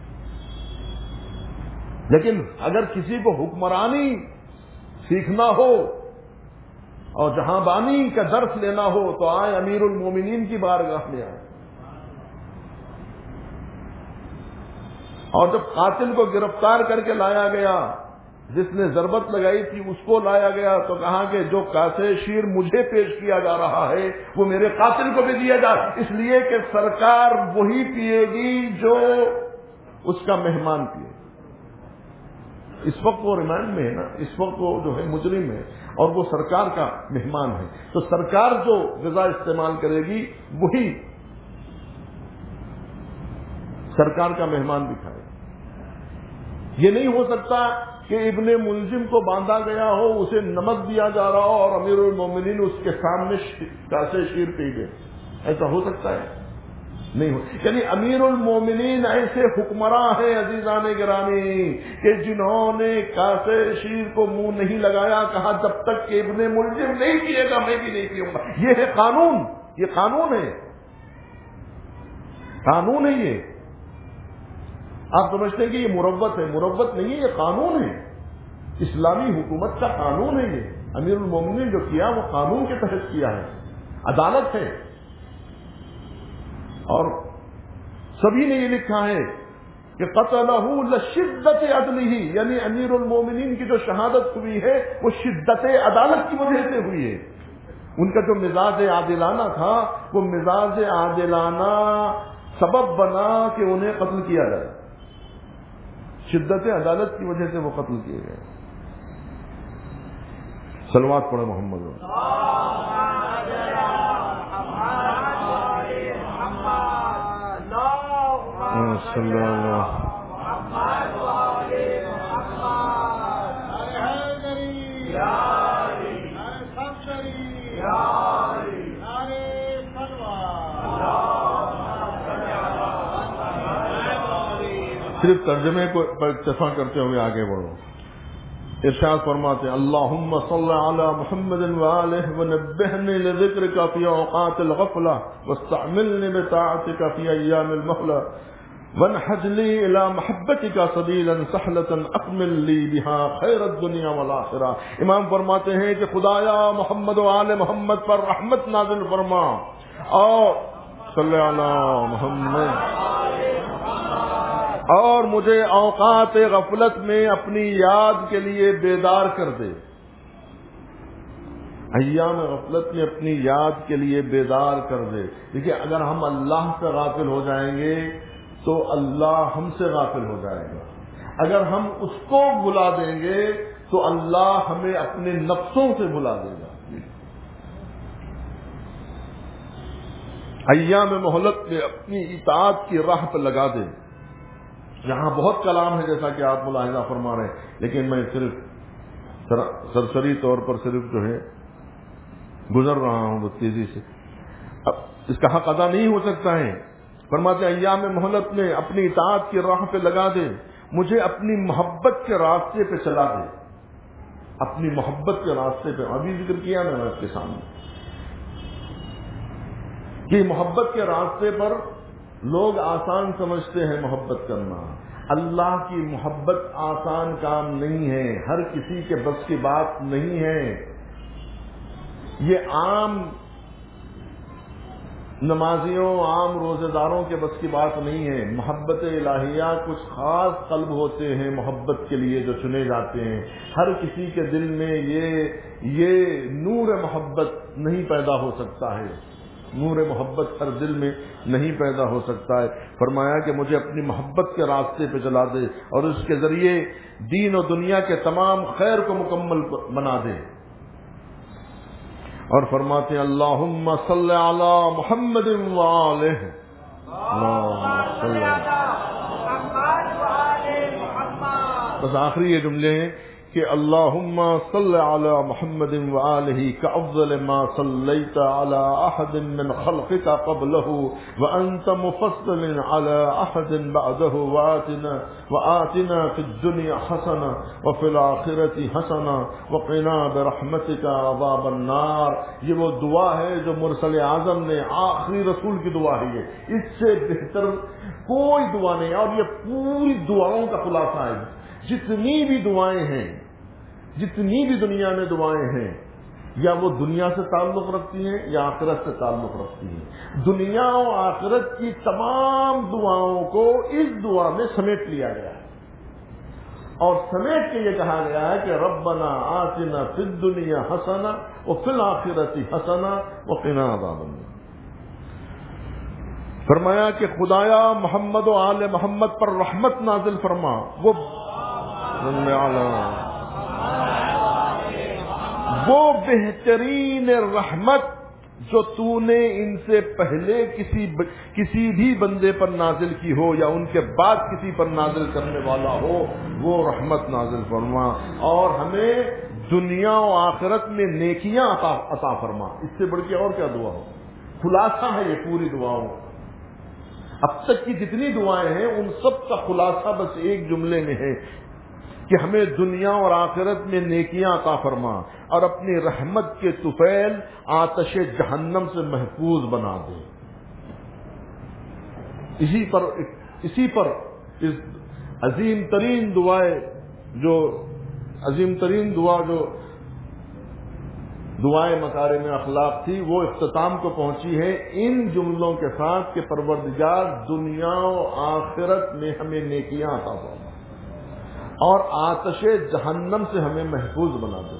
لیکن اگر کسی کو حکمرانی سیکھنا ہو اور جہاں بانی کا درس لینا ہو تو آئے امیر المومنین کی بارگاہ میں آئے. اور جب قاتل کو گرفتار کر کے لایا گیا, جس نے ضربت لگائی تھی اس کو لایا گیا, تو کہا کہ جو کاسے شیر مجھے پیش کیا جا رہا ہے وہ میرے قاتل کو بھی دیا جائے, اس لیے کہ سرکار وہی پیے گی جو اس کا مہمان پیے. اس وقت وہ ریمانڈ میں ہے نا, اس وقت وہ جو ہے مجرم ہے اور وہ سرکار کا مہمان ہے. تو سرکار جو غذا استعمال کرے گی وہی سرکار کا مہمان بھی کھائے. یہ نہیں ہو سکتا کہ ابن ملزم کو باندھا گیا ہو, اسے نمک دیا جا رہا ہو اور امیر المومنین اس کے سامنے کاسے شیر پی گئے. ایسا ہو سکتا ہے؟ نہیں ہو. یعنی امیر المومنین ایسے حکمراں ہیں عزیزان گرامی کہ جنہوں نے کاسے شیر کو منہ نہیں لگایا, کہا جب تک کہ ابن ملزم نہیں پیے گا میں بھی نہیں پیوں گا. یہ ہے قانون, یہ قانون ہے, قانون ہے. یہ آپ سمجھتے ہیں کہ یہ مروت ہے, مروت نہیں ہے, یہ قانون ہے, اسلامی حکومت کا قانون ہے. یہ امیر المومنین جو کیا وہ قانون کے تحت کیا ہے, عدالت ہے. اور سبھی نے یہ لکھا ہے کہ قتلہ لشدت عدلہ, یعنی امیر المومنین کی جو شہادت ہوئی ہے وہ شدت عدالت کی وجہ سے ہوئی ہے. ان کا جو مزاج عادلانہ تھا وہ مزاج عادلانہ سبب بنا کہ انہیں قتل کیا جائے. شدت عدالت کی وجہ سے وہ قتل کیے گئے. صلوات پڑھے محمد صلی اللہ. صرف ترجمے کو پر اکتفا کرتے ہوئے آگے بڑھو. ارشاد فرماتے ہیں اللہم صلی علی محمد وآلہ ونبہنی لذکرک فی اوقات الغفلہ واستعملنی بطاعتک فی ایام المہلہ وانحج لی الی محبتک سبیلا سہلتا اکمل لی بہا خیر الدنیا والآخرہ. امام فرماتے ہیں کہ خدایا محمد و آل محمد پر رحمت نازل فرما اور صلی علی محمد, اور مجھے اوقات غفلت میں اپنی یاد کے لیے بیدار کر دے. ایام غفلت میں اپنی یاد کے لیے بیدار کر دے. دیکھیے اگر ہم اللہ سے غافل ہو جائیں گے تو اللہ ہم سے غافل ہو جائے گا. اگر ہم اس کو بلا دیں گے تو اللہ ہمیں اپنے نفسوں سے بلا دے گا. ایام مہلت میں اپنی اطاعت کی راہ پہ لگا دے. یہاں بہت کلام ہے جیسا کہ آپ ملاحظہ فرما رہے ہیں، لیکن میں صرف سرسری طور پر صرف جو ہے گزر رہا ہوں بہت تیزی سے. اب اس کا حق ادا نہیں ہو سکتا ہے. فرماتے ہیں ایام مہلت میں اپنی اطاعت کی راہ پہ لگا دے، مجھے اپنی محبت کے راستے پہ چلا دے. اپنی محبت کے راستے پہ ابھی ذکر کیا میں آپ کے سامنے کہ محبت کے راستے پر لوگ آسان سمجھتے ہیں محبت کرنا. اللہ کی محبت آسان کام نہیں ہے، ہر کسی کے بس کی بات نہیں ہے. یہ عام نمازیوں، عام روزے داروں کے بس کی بات نہیں ہے. محبت الہیہ کچھ خاص قلب ہوتے ہیں محبت کے لیے جو چنے جاتے ہیں. ہر کسی کے دل میں یہ نور محبت نہیں پیدا ہو سکتا ہے. نور محبت ہر دل میں نہیں پیدا ہو سکتا ہے. فرمایا کہ مجھے اپنی محبت کے راستے پہ چلا دے اور اس کے ذریعے دین و دنیا کے تمام خیر کو مکمل بنا دے. اور فرماتے ہیں اللہم صلی علی محمد وآلہ. بس آخری یہ جملے ہیں کہ اللہم صلی علی محمد وآلہ کأفضل ما صلیت علی احد من خلقک قبلہ وانت مفضل علی احد بعدہ وآتنا فی الدنیا حسنہ وفی الآخرۃ حسنہ وقنا برحمتک عذاب النار. یہ وہ دعا ہے جو مرسل اعظم نے، آخری رسول کی دعا ہے. یہ اس سے بہتر کوئی دعا نہیں. اور یہ پوری دعاؤں کا خلاصہ ہے. جتنی بھی دعائیں ہیں، جتنی بھی دنیا میں دعائیں ہیں، یا وہ دنیا سے تعلق رکھتی ہیں یا آخرت سے تعلق رکھتی ہیں. دنیا و آخرت کی تمام دعاؤں کو اس دعا میں سمیٹ لیا گیا ہے اور سمیٹ کے یہ کہا گیا ہے کہ ربنا آتنا فی الدنیا حسنہ وفی الآخرۃ حسنہ وقنا عذاب النار. فرمایا کہ خدایا محمد و آل محمد پر رحمت نازل فرما. وہ بہترین رحمت جو تو نے ان سے پہلے کسی بھی بندے پر نازل کی ہو یا ان کے بعد کسی پر نازل کرنے والا ہو، وہ رحمت نازل فرما اور ہمیں دنیا و آخرت میں نیکیاں عطا فرما. اس سے بڑھ کے اور کیا دعا ہو. خلاصہ ہے یہ پوری دعاؤں. اب تک کی جتنی دعائیں ہیں ان سب کا خلاصہ بس ایک جملے میں ہے کہ ہمیں دنیا اور آخرت میں نیکیاں عطا فرما اور اپنی رحمت کے طفیل آتش جہنم سے محفوظ بنا دے. اسی پر اس عظیم ترین دعا جو دعائیں مکارم اخلاق تھی، وہ اختتام کو پہنچی ہے ان جملوں کے ساتھ کہ پروردگار دنیا و آخرت میں ہمیں نیکیاں عطا فرما اور آتش جہنم سے ہمیں محفوظ بنا دے.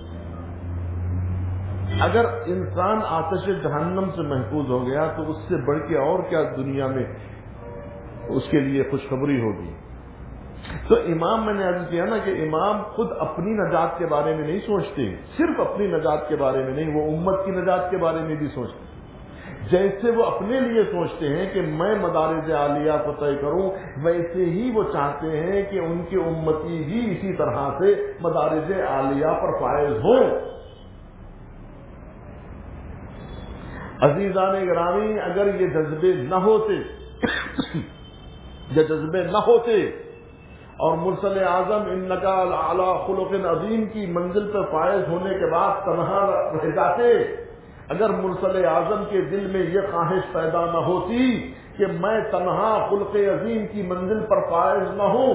اگر انسان آتش جہنم سے محفوظ ہو گیا تو اس سے بڑھ کے اور کیا دنیا میں اس کے لیے خوشخبری ہوگی. تو امام، میں نے عرض کیا نا کہ امام خود اپنی نجات کے بارے میں نہیں سوچتے، صرف اپنی نجات کے بارے میں نہیں، وہ امت کی نجات کے بارے میں بھی سوچتے. جیسے وہ اپنے لیے سوچتے ہیں کہ میں مدارج عالیہ کو طے کروں، ویسے ہی وہ چاہتے ہیں کہ ان کے امتی بھی اسی طرح سے مدارج عالیہ پر فائز ہوں. عزیزان گرامی، اگر یہ جذبے نہ ہوتے اور مرسل اعظم انک علی خلق عظیم کی منزل پر فائز ہونے کے بعد تنہا رہ جاتے، اگر مرسل اعظم کے دل میں یہ خواہش پیدا نہ ہوتی کہ میں تنہا خلق عظیم کی منزل پر فائز نہ ہوں،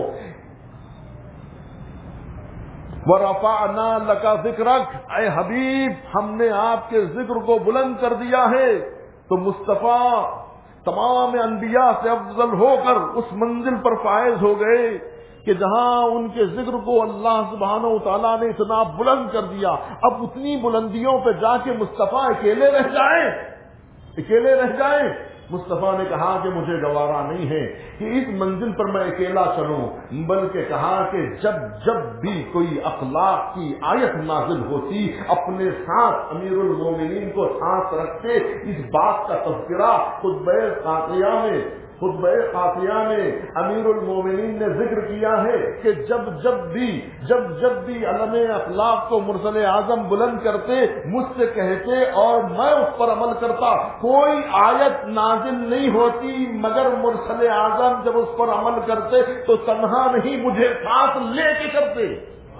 وَرَفَعْنَا لَكَ ذِكْرَكَ، اے حبیب ہم نے آپ کے ذکر کو بلند کر دیا ہے. تو مصطفیٰ تمام انبیاء سے افضل ہو کر اس منزل پر فائز ہو گئے کہ جہاں ان کے ذکر کو اللہ سبحانہ و تعالیٰ نے اتنا بلند کر دیا. اب اتنی بلندیوں پہ جا کے مصطفیٰ اکیلے رہ جائیں مصطفیٰ نے کہا کہ مجھے گوارا نہیں ہے کہ اس منزل پر میں اکیلا چلوں، بلکہ کہا کہ جب بھی کوئی اخلاق کی آیت نازل ہوتی اپنے ساتھ امیر المومنین کو ساتھ رکھتے۔ اس بات کا تذکرہ خطبہ قافیہ میں امیر المومنین نے ذکر کیا ہے کہ جب بھی علم اخلاق کو مرسل اعظم بلند کرتے، مجھ سے کہتے اور میں اس پر عمل کرتا۔ کوئی آیت نازل نہیں ہوتی مگر مرسل اعظم جب اس پر عمل کرتے تو تنہا نہیں، مجھے ساتھ لے کے کرتے۔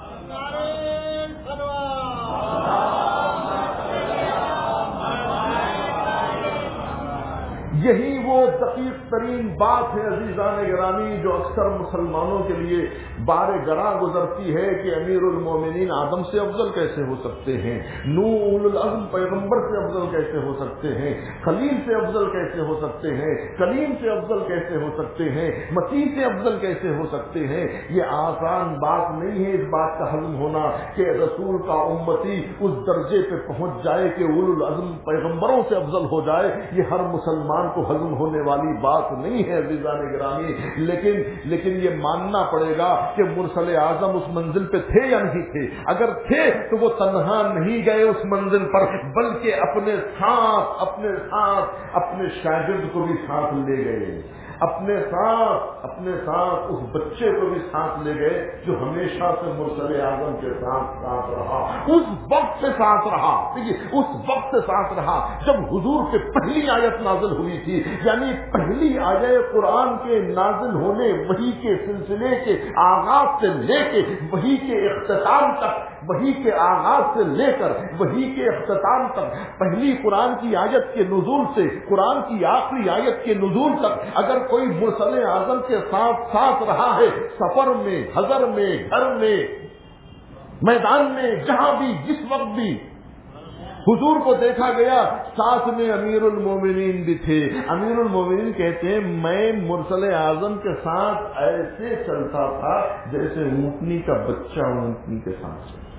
یہی وہ دقیق ترین بات ہے عزیزان گرامی جو اکثر مسلمانوں کے لیے بار گراں گزرتی ہے کہ امیر المومنین آدم سے افضل کیسے ہو سکتے ہیں، نوح اولو العزم پیغمبر سے افضل کیسے ہو سکتے ہیں، خلیل سے افضل کیسے ہو سکتے ہیں، کلیم سے افضل کیسے ہو سکتے ہیں، مسیح سے افضل کیسے ہو سکتے ہیں۔ یہ آسان بات نہیں ہے اس بات کا ہضم ہونا کہ رسول کا امتی اس درجے پہ پہنچ جائے کہ اولو العزم پیغمبروں سے افضل ہو جائے۔ یہ ہر مسلمان کو ہضم ہونے والی بات نہیں ہے عزیزان گرامی، لیکن یہ ماننا پڑے گا کہ مرسل اعظم اس منزل پہ تھے یا نہیں تھے۔ اگر تھے تو وہ تنہا نہیں گئے اس منزل پر، بلکہ اپنے ساتھ اپنے شاگرد کو بھی ساتھ لے گئے، اپنے ساتھ اس بچے کو بھی ساتھ لے گئے جو ہمیشہ سے مرسل اعظم کے ساتھ رہا، اس وقت سے ساتھ رہا۔ دیکھیے اس وقت سے ساتھ رہا جب حضور کے پہلی آیت نازل ہوئی تھی، یعنی پہلی آیت قرآن کے نازل ہونے، وحی کے سلسلے کے آغاز سے لے کے وحی کے اختتام تک، وحی کے آغاز سے لے کر وحی کے اختتام تک، پہلی قرآن کی آیت کے نزول سے قرآن کی آخری آیت کے نزول تک اگر کوئی مرسل اعظم کے ساتھ رہا ہے، سفر میں، حضر میں، گھر میں، میدان میں، جہاں بھی جس وقت بھی حضور کو دیکھا گیا، ساتھ میں امیر المومنین بھی تھے۔ امیر المومنین کہتے ہیں میں مرسل اعظم کے ساتھ ایسے چلتا تھا جیسے اونٹنی کا بچہ اونٹنی کے ساتھ چلتا۔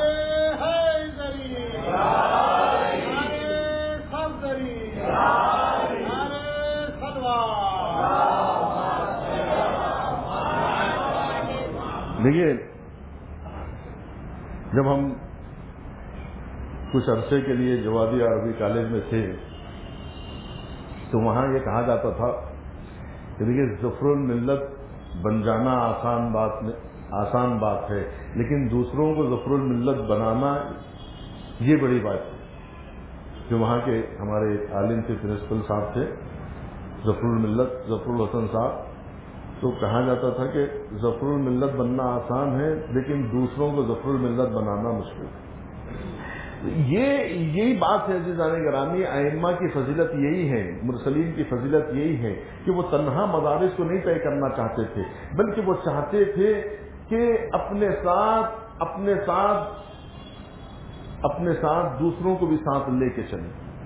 دیکھیے جب ہم کچھ عرصے کے لیے جوادی عربی کالج میں تھے تو وہاں یہ کہا جاتا تھا کہ دیکھیے ظفر الملت بن جانا آسان بات ہے، لیکن دوسروں کو ظفر الملت بنانا یہ بڑی بات ہے۔ جو وہاں کے ہمارے عالم تھے، پرنسپل صاحب تھے ظفر الملت، ظفر الحسن صاحب، تو کہا جاتا تھا کہ ظفر الملت بننا آسان ہے لیکن دوسروں کو ظفر الملت بنانا مشکل ہے۔ یہی بات ہے عزیزان گرامی، ائمہ کی فضیلت یہی ہے، مرسلین کی فضیلت یہی ہے کہ وہ تنہا مدارس کو نہیں طے کرنا چاہتے تھے، بلکہ وہ چاہتے تھے کہ اپنے ساتھ دوسروں کو بھی ساتھ لے کے چلیں۔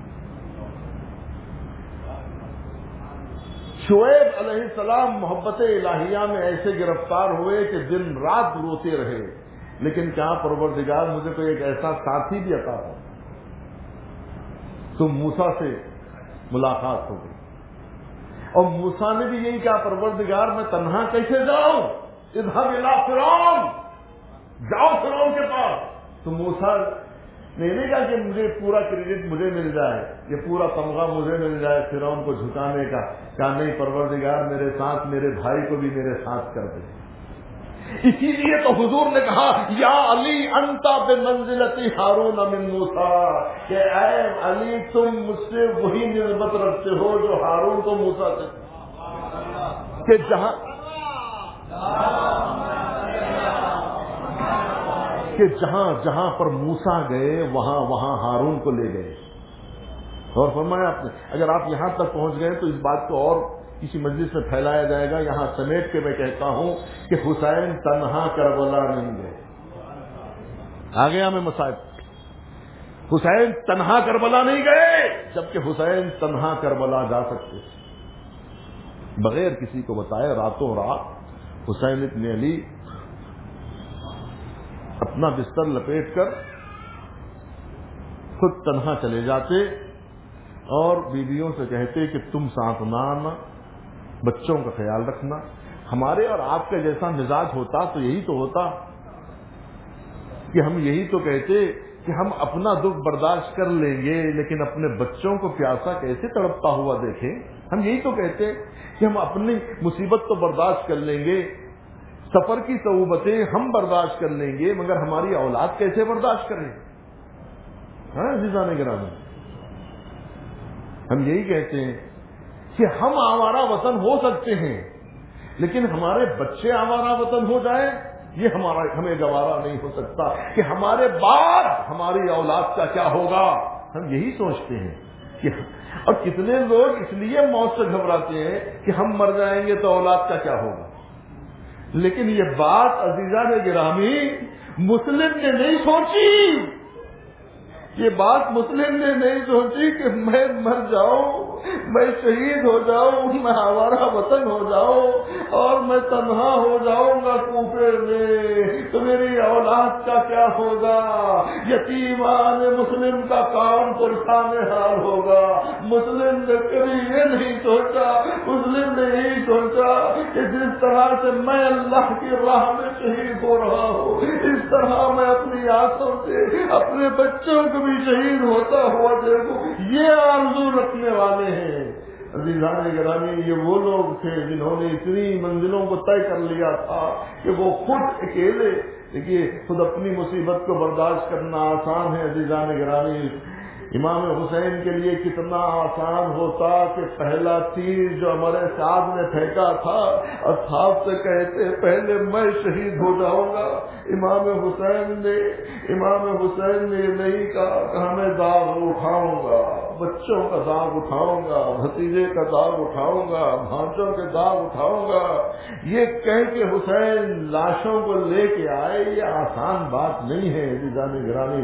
شعیب علیہ السلام محبت الہیہ میں ایسے گرفتار ہوئے کہ دن رات روتے رہے، لیکن کیا پروردگار مجھے کوئی ایک ایسا ساتھی بھی عطا ہو۔ تو موسیٰ سے ملاقات ہو گئی اور موسیٰ نے بھی یہی کہا پروردگار میں تنہا کیسے جاؤں، اذهب الى فرعون، جاؤ فرعون کے پاس۔ تو موسیٰ نے نہیں کہا کہ مجھے پورا کریڈٹ مجھے مل جائے، یہ پورا تمغہ مجھے مل جائے فرعون کو جھکانے کا، کہا نہیں پروردگار میرے ساتھ میرے بھائی کو بھی میرے ساتھ کر دے۔ اسی لیے تو حضور نے کہا یا علی انت بمنزلتی ہارون من موسیٰ، کہ اے علی تم مجھ سے وہی نسبت رکھتے ہو جو ہارون کو موسیٰ سے، کہ جہاں پر موسیٰ گئے وہاں ہارون کو لے گئے۔ اور فرمایا آپ نے اگر آپ یہاں تک پہنچ گئے تو اس بات کو اور کسی مجلس میں پھیلایا جائے گا، یہاں سمیٹ کے میں کہتا ہوں کہ حسین تنہا کربلا نہیں گئے۔ آ گیا میں مسائل، حسین تنہا کربلا نہیں گئے، جبکہ حسین تنہا کربلا جا سکتے بغیر کسی کو بتائے۔ راتوں رات حسین ابن علی اپنا بستر لپیٹ کر خود تنہا چلے جاتے اور بیویوں سے کہتے کہ تم ساتھ نہ آنا، بچوں کا خیال رکھنا. ہمارے اور آپ کا جیسا مزاج ہوتا تو یہی تو ہوتا کہ ہم یہی تو کہتے کہ ہم اپنا دکھ برداشت کر لیں گے لیکن اپنے بچوں کو پیاسا کیسے تڑپتا ہوا دیکھیں. ہم یہی تو کہتے کہ ہم اپنی مصیبت تو برداشت کر لیں گے، سفر کی صعوبتیں ہم برداشت کر لیں گے، مگر ہماری اولاد کیسے برداشت کریں؟ ہاں عزیزان گرامی، ہم یہی کہتے ہیں کہ ہم آوارہ وطن ہو سکتے ہیں لیکن ہمارے بچے آوارہ وطن ہو جائیں یہ ہمیں گوارا نہیں ہو سکتا کہ ہمارے بعد ہماری اولاد کا کیا ہوگا. ہم یہی سوچتے ہیں کہ اور کتنے لوگ اس لیے موت سے گھبراتے ہیں کہ ہم مر جائیں گے تو اولاد کا کیا ہوگا. لیکن یہ بات عزیزان گرامی مسلم نے نہیں سوچی، یہ بات مسلم نے نہیں سوچی کہ میں مر جاؤں، میں شہید ہو جاؤں، میں آوارہ وطن ہو جاؤں اور میں تنہا ہو جاؤں گا کوفے میں تو میری اولاد کا کیا ہوگا. یتیمان مسلم کا کام پرسان حال ہوگا. مسلم نے کبھی یہ نہیں سوچا، مسلم نے یہی سوچا کہ جس طرح سے میں اللہ کی راہ میں شہید ہو رہا ہوں اس طرح میں اپنی آنکھوں سے اپنے بچوں کو بھی شہید ہوتا ہوا دیکھوں. یہ آرزو رکھنے والے ہیں. عزیزان گرامی یہ وہ لوگ تھے جنہوں نے اتنی منزلوں کو طے کر لیا تھا کہ وہ خود اکیلے، دیکھیے خود اپنی مصیبت کو برداشت کرنا آسان ہے عزیزان گرامی. امام حسین کے لیے کتنا آسان ہوتا کہ پہلا تیر جو ہمارے صاحب نے پھینکا تھا اصحاب سے کہتے پہلے میں شہید ہو جاؤں گا. امام حسین نے نہیں کہا کہ میں داغ اٹھاؤں گا، بچوں کا داغ اٹھاؤں گا، بھتیجے کا داغ اٹھاؤں گا، بھانجوں کے داغ اٹھاؤں گا. یہ کہہ کے حسین لاشوں کو لے کے آئے. یہ آسان بات نہیں ہے عزیزان گرامی،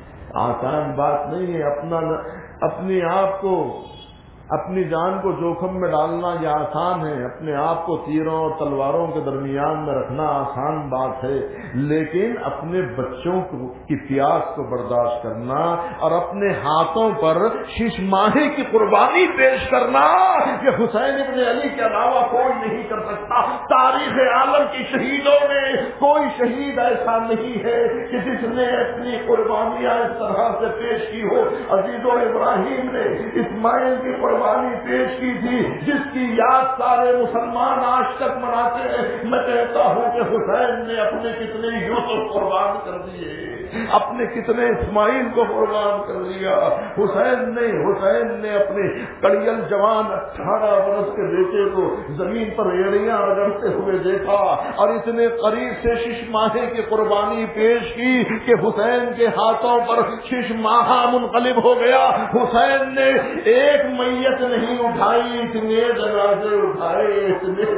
آسان بات نہیں ہے. اپنے آپ کو، اپنی جان کو جوخم میں ڈالنا یہ آسان ہے، اپنے آپ کو تیروں اور تلواروں کے درمیان میں رکھنا آسان بات ہے، لیکن اپنے بچوں کی پیاس کو برداشت کرنا اور اپنے ہاتھوں پر شش ماہی کی قربانی پیش کرنا یہ حسین ابن علی کے علاوہ کوئی نہیں کر سکتا. تاریخ عالم کی شہیدوں میں کوئی شہید ایسا نہیں ہے کہ جس نے اپنی قربانیاں اس طرح سے پیش کی ہو. عزیزو ابراہیم نے اسماعیل کی قربانی پیش کی تھی جس کی یاد سارے مسلمان آج تک مناتے ہیں. میں کہتا ہوں کہ حسین نے اپنے کتنے یوسف قربان کر دیے، اپنے کتنے اسماعیل کو قربان کر دیا. حسین نے اپنے کڑیل جوان 18 برس کے بیٹے کو زمین پر ایڑیاں رگڑتے ہوئے دیکھا اور اتنے قریب سے شش ماہے کی قربانی پیش کی کہ حسین کے ہاتھوں پر شش ماہا منقلب ہو گیا. حسین نے ایک میت نہیں اٹھائی، اتنے جنازے اٹھائے.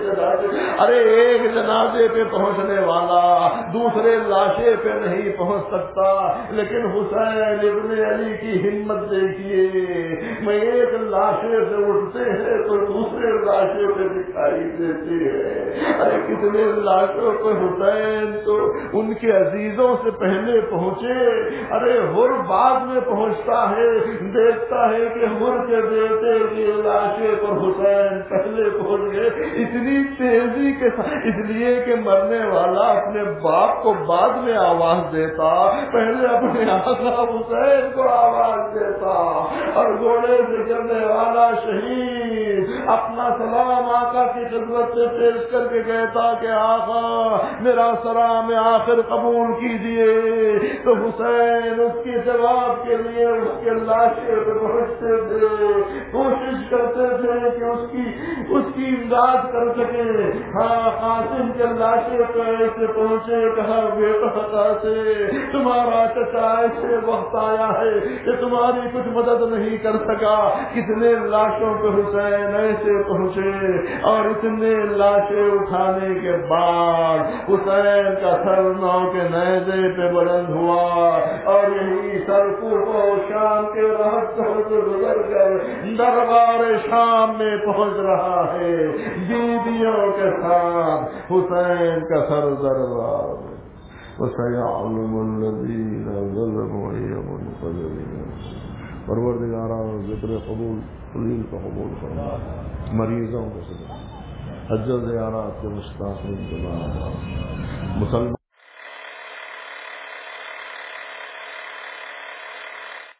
ارے ایک جنازے پہ پہنچنے والا دوسرے لاشے پہ نہیں پہنچ سکتا، لیکن حسین ابن علی کی ہمت دیکھیے. میں ایک لاشے سے اٹھتے ہیں تو دوسرے لاشے پہ دکھائی دیتے ہیں. ارے کتنے لاشوں پہ حسین تو ان کے عزیزوں سے پہلے پہنچے. ارے ہر بعد میں پہنچتا ہے، دیکھتا ہے کہ ہر کے بیٹے کی لاشے پر حسین پہلے پہنچ گئے. اتنی تیزی کے ساتھ، اس لیے کہ مرنے والا اپنے باپ کو بعد میں آواز دیتا، پہلے اپنے آقا حسین کو آواز دیتا. اور گھوڑے سے چلنے والا شہید اپنا سلام آقا کی خدمت سے پیش کر کے کہتا کہ آقا میرا سلام آخر قبول کیجیے. تو حسین اس کی جواب کے لیے اس کے لاشے پہ پہنچتے تھے، کوشش کرتے تھے کہ اس کی امداد کر سکے. ہاں قاسم کے لاشے پہ ایسے پہنچے، کہا بیٹا سے تمہارا چچا ایسے وقت آیا ہے کہ تمہاری کچھ مدد نہیں کر سکا. کتنے لاشوں پہ حسین ایسے پہنچے اور اتنے لاشیں اٹھانے کے بعد حسین کا سر نو کے نیزے پہ بلند ہوا اور یہی سر کو شام کے راہ سے گزر کر دربار شام میں پہنچ رہا ہے بیویوں کے ساتھ. حسین کا سر دربار میں. وَسَيَعْلَمُ الَّذِينَ ظَلَمُوا أَيَّ مُنقَلَبٍ. پروردگارہ ذکر قبول قلیل کو قبول فرما، مریضوں کو صدقہ، حج و زیارات کے مستحق انتظام، مسلمان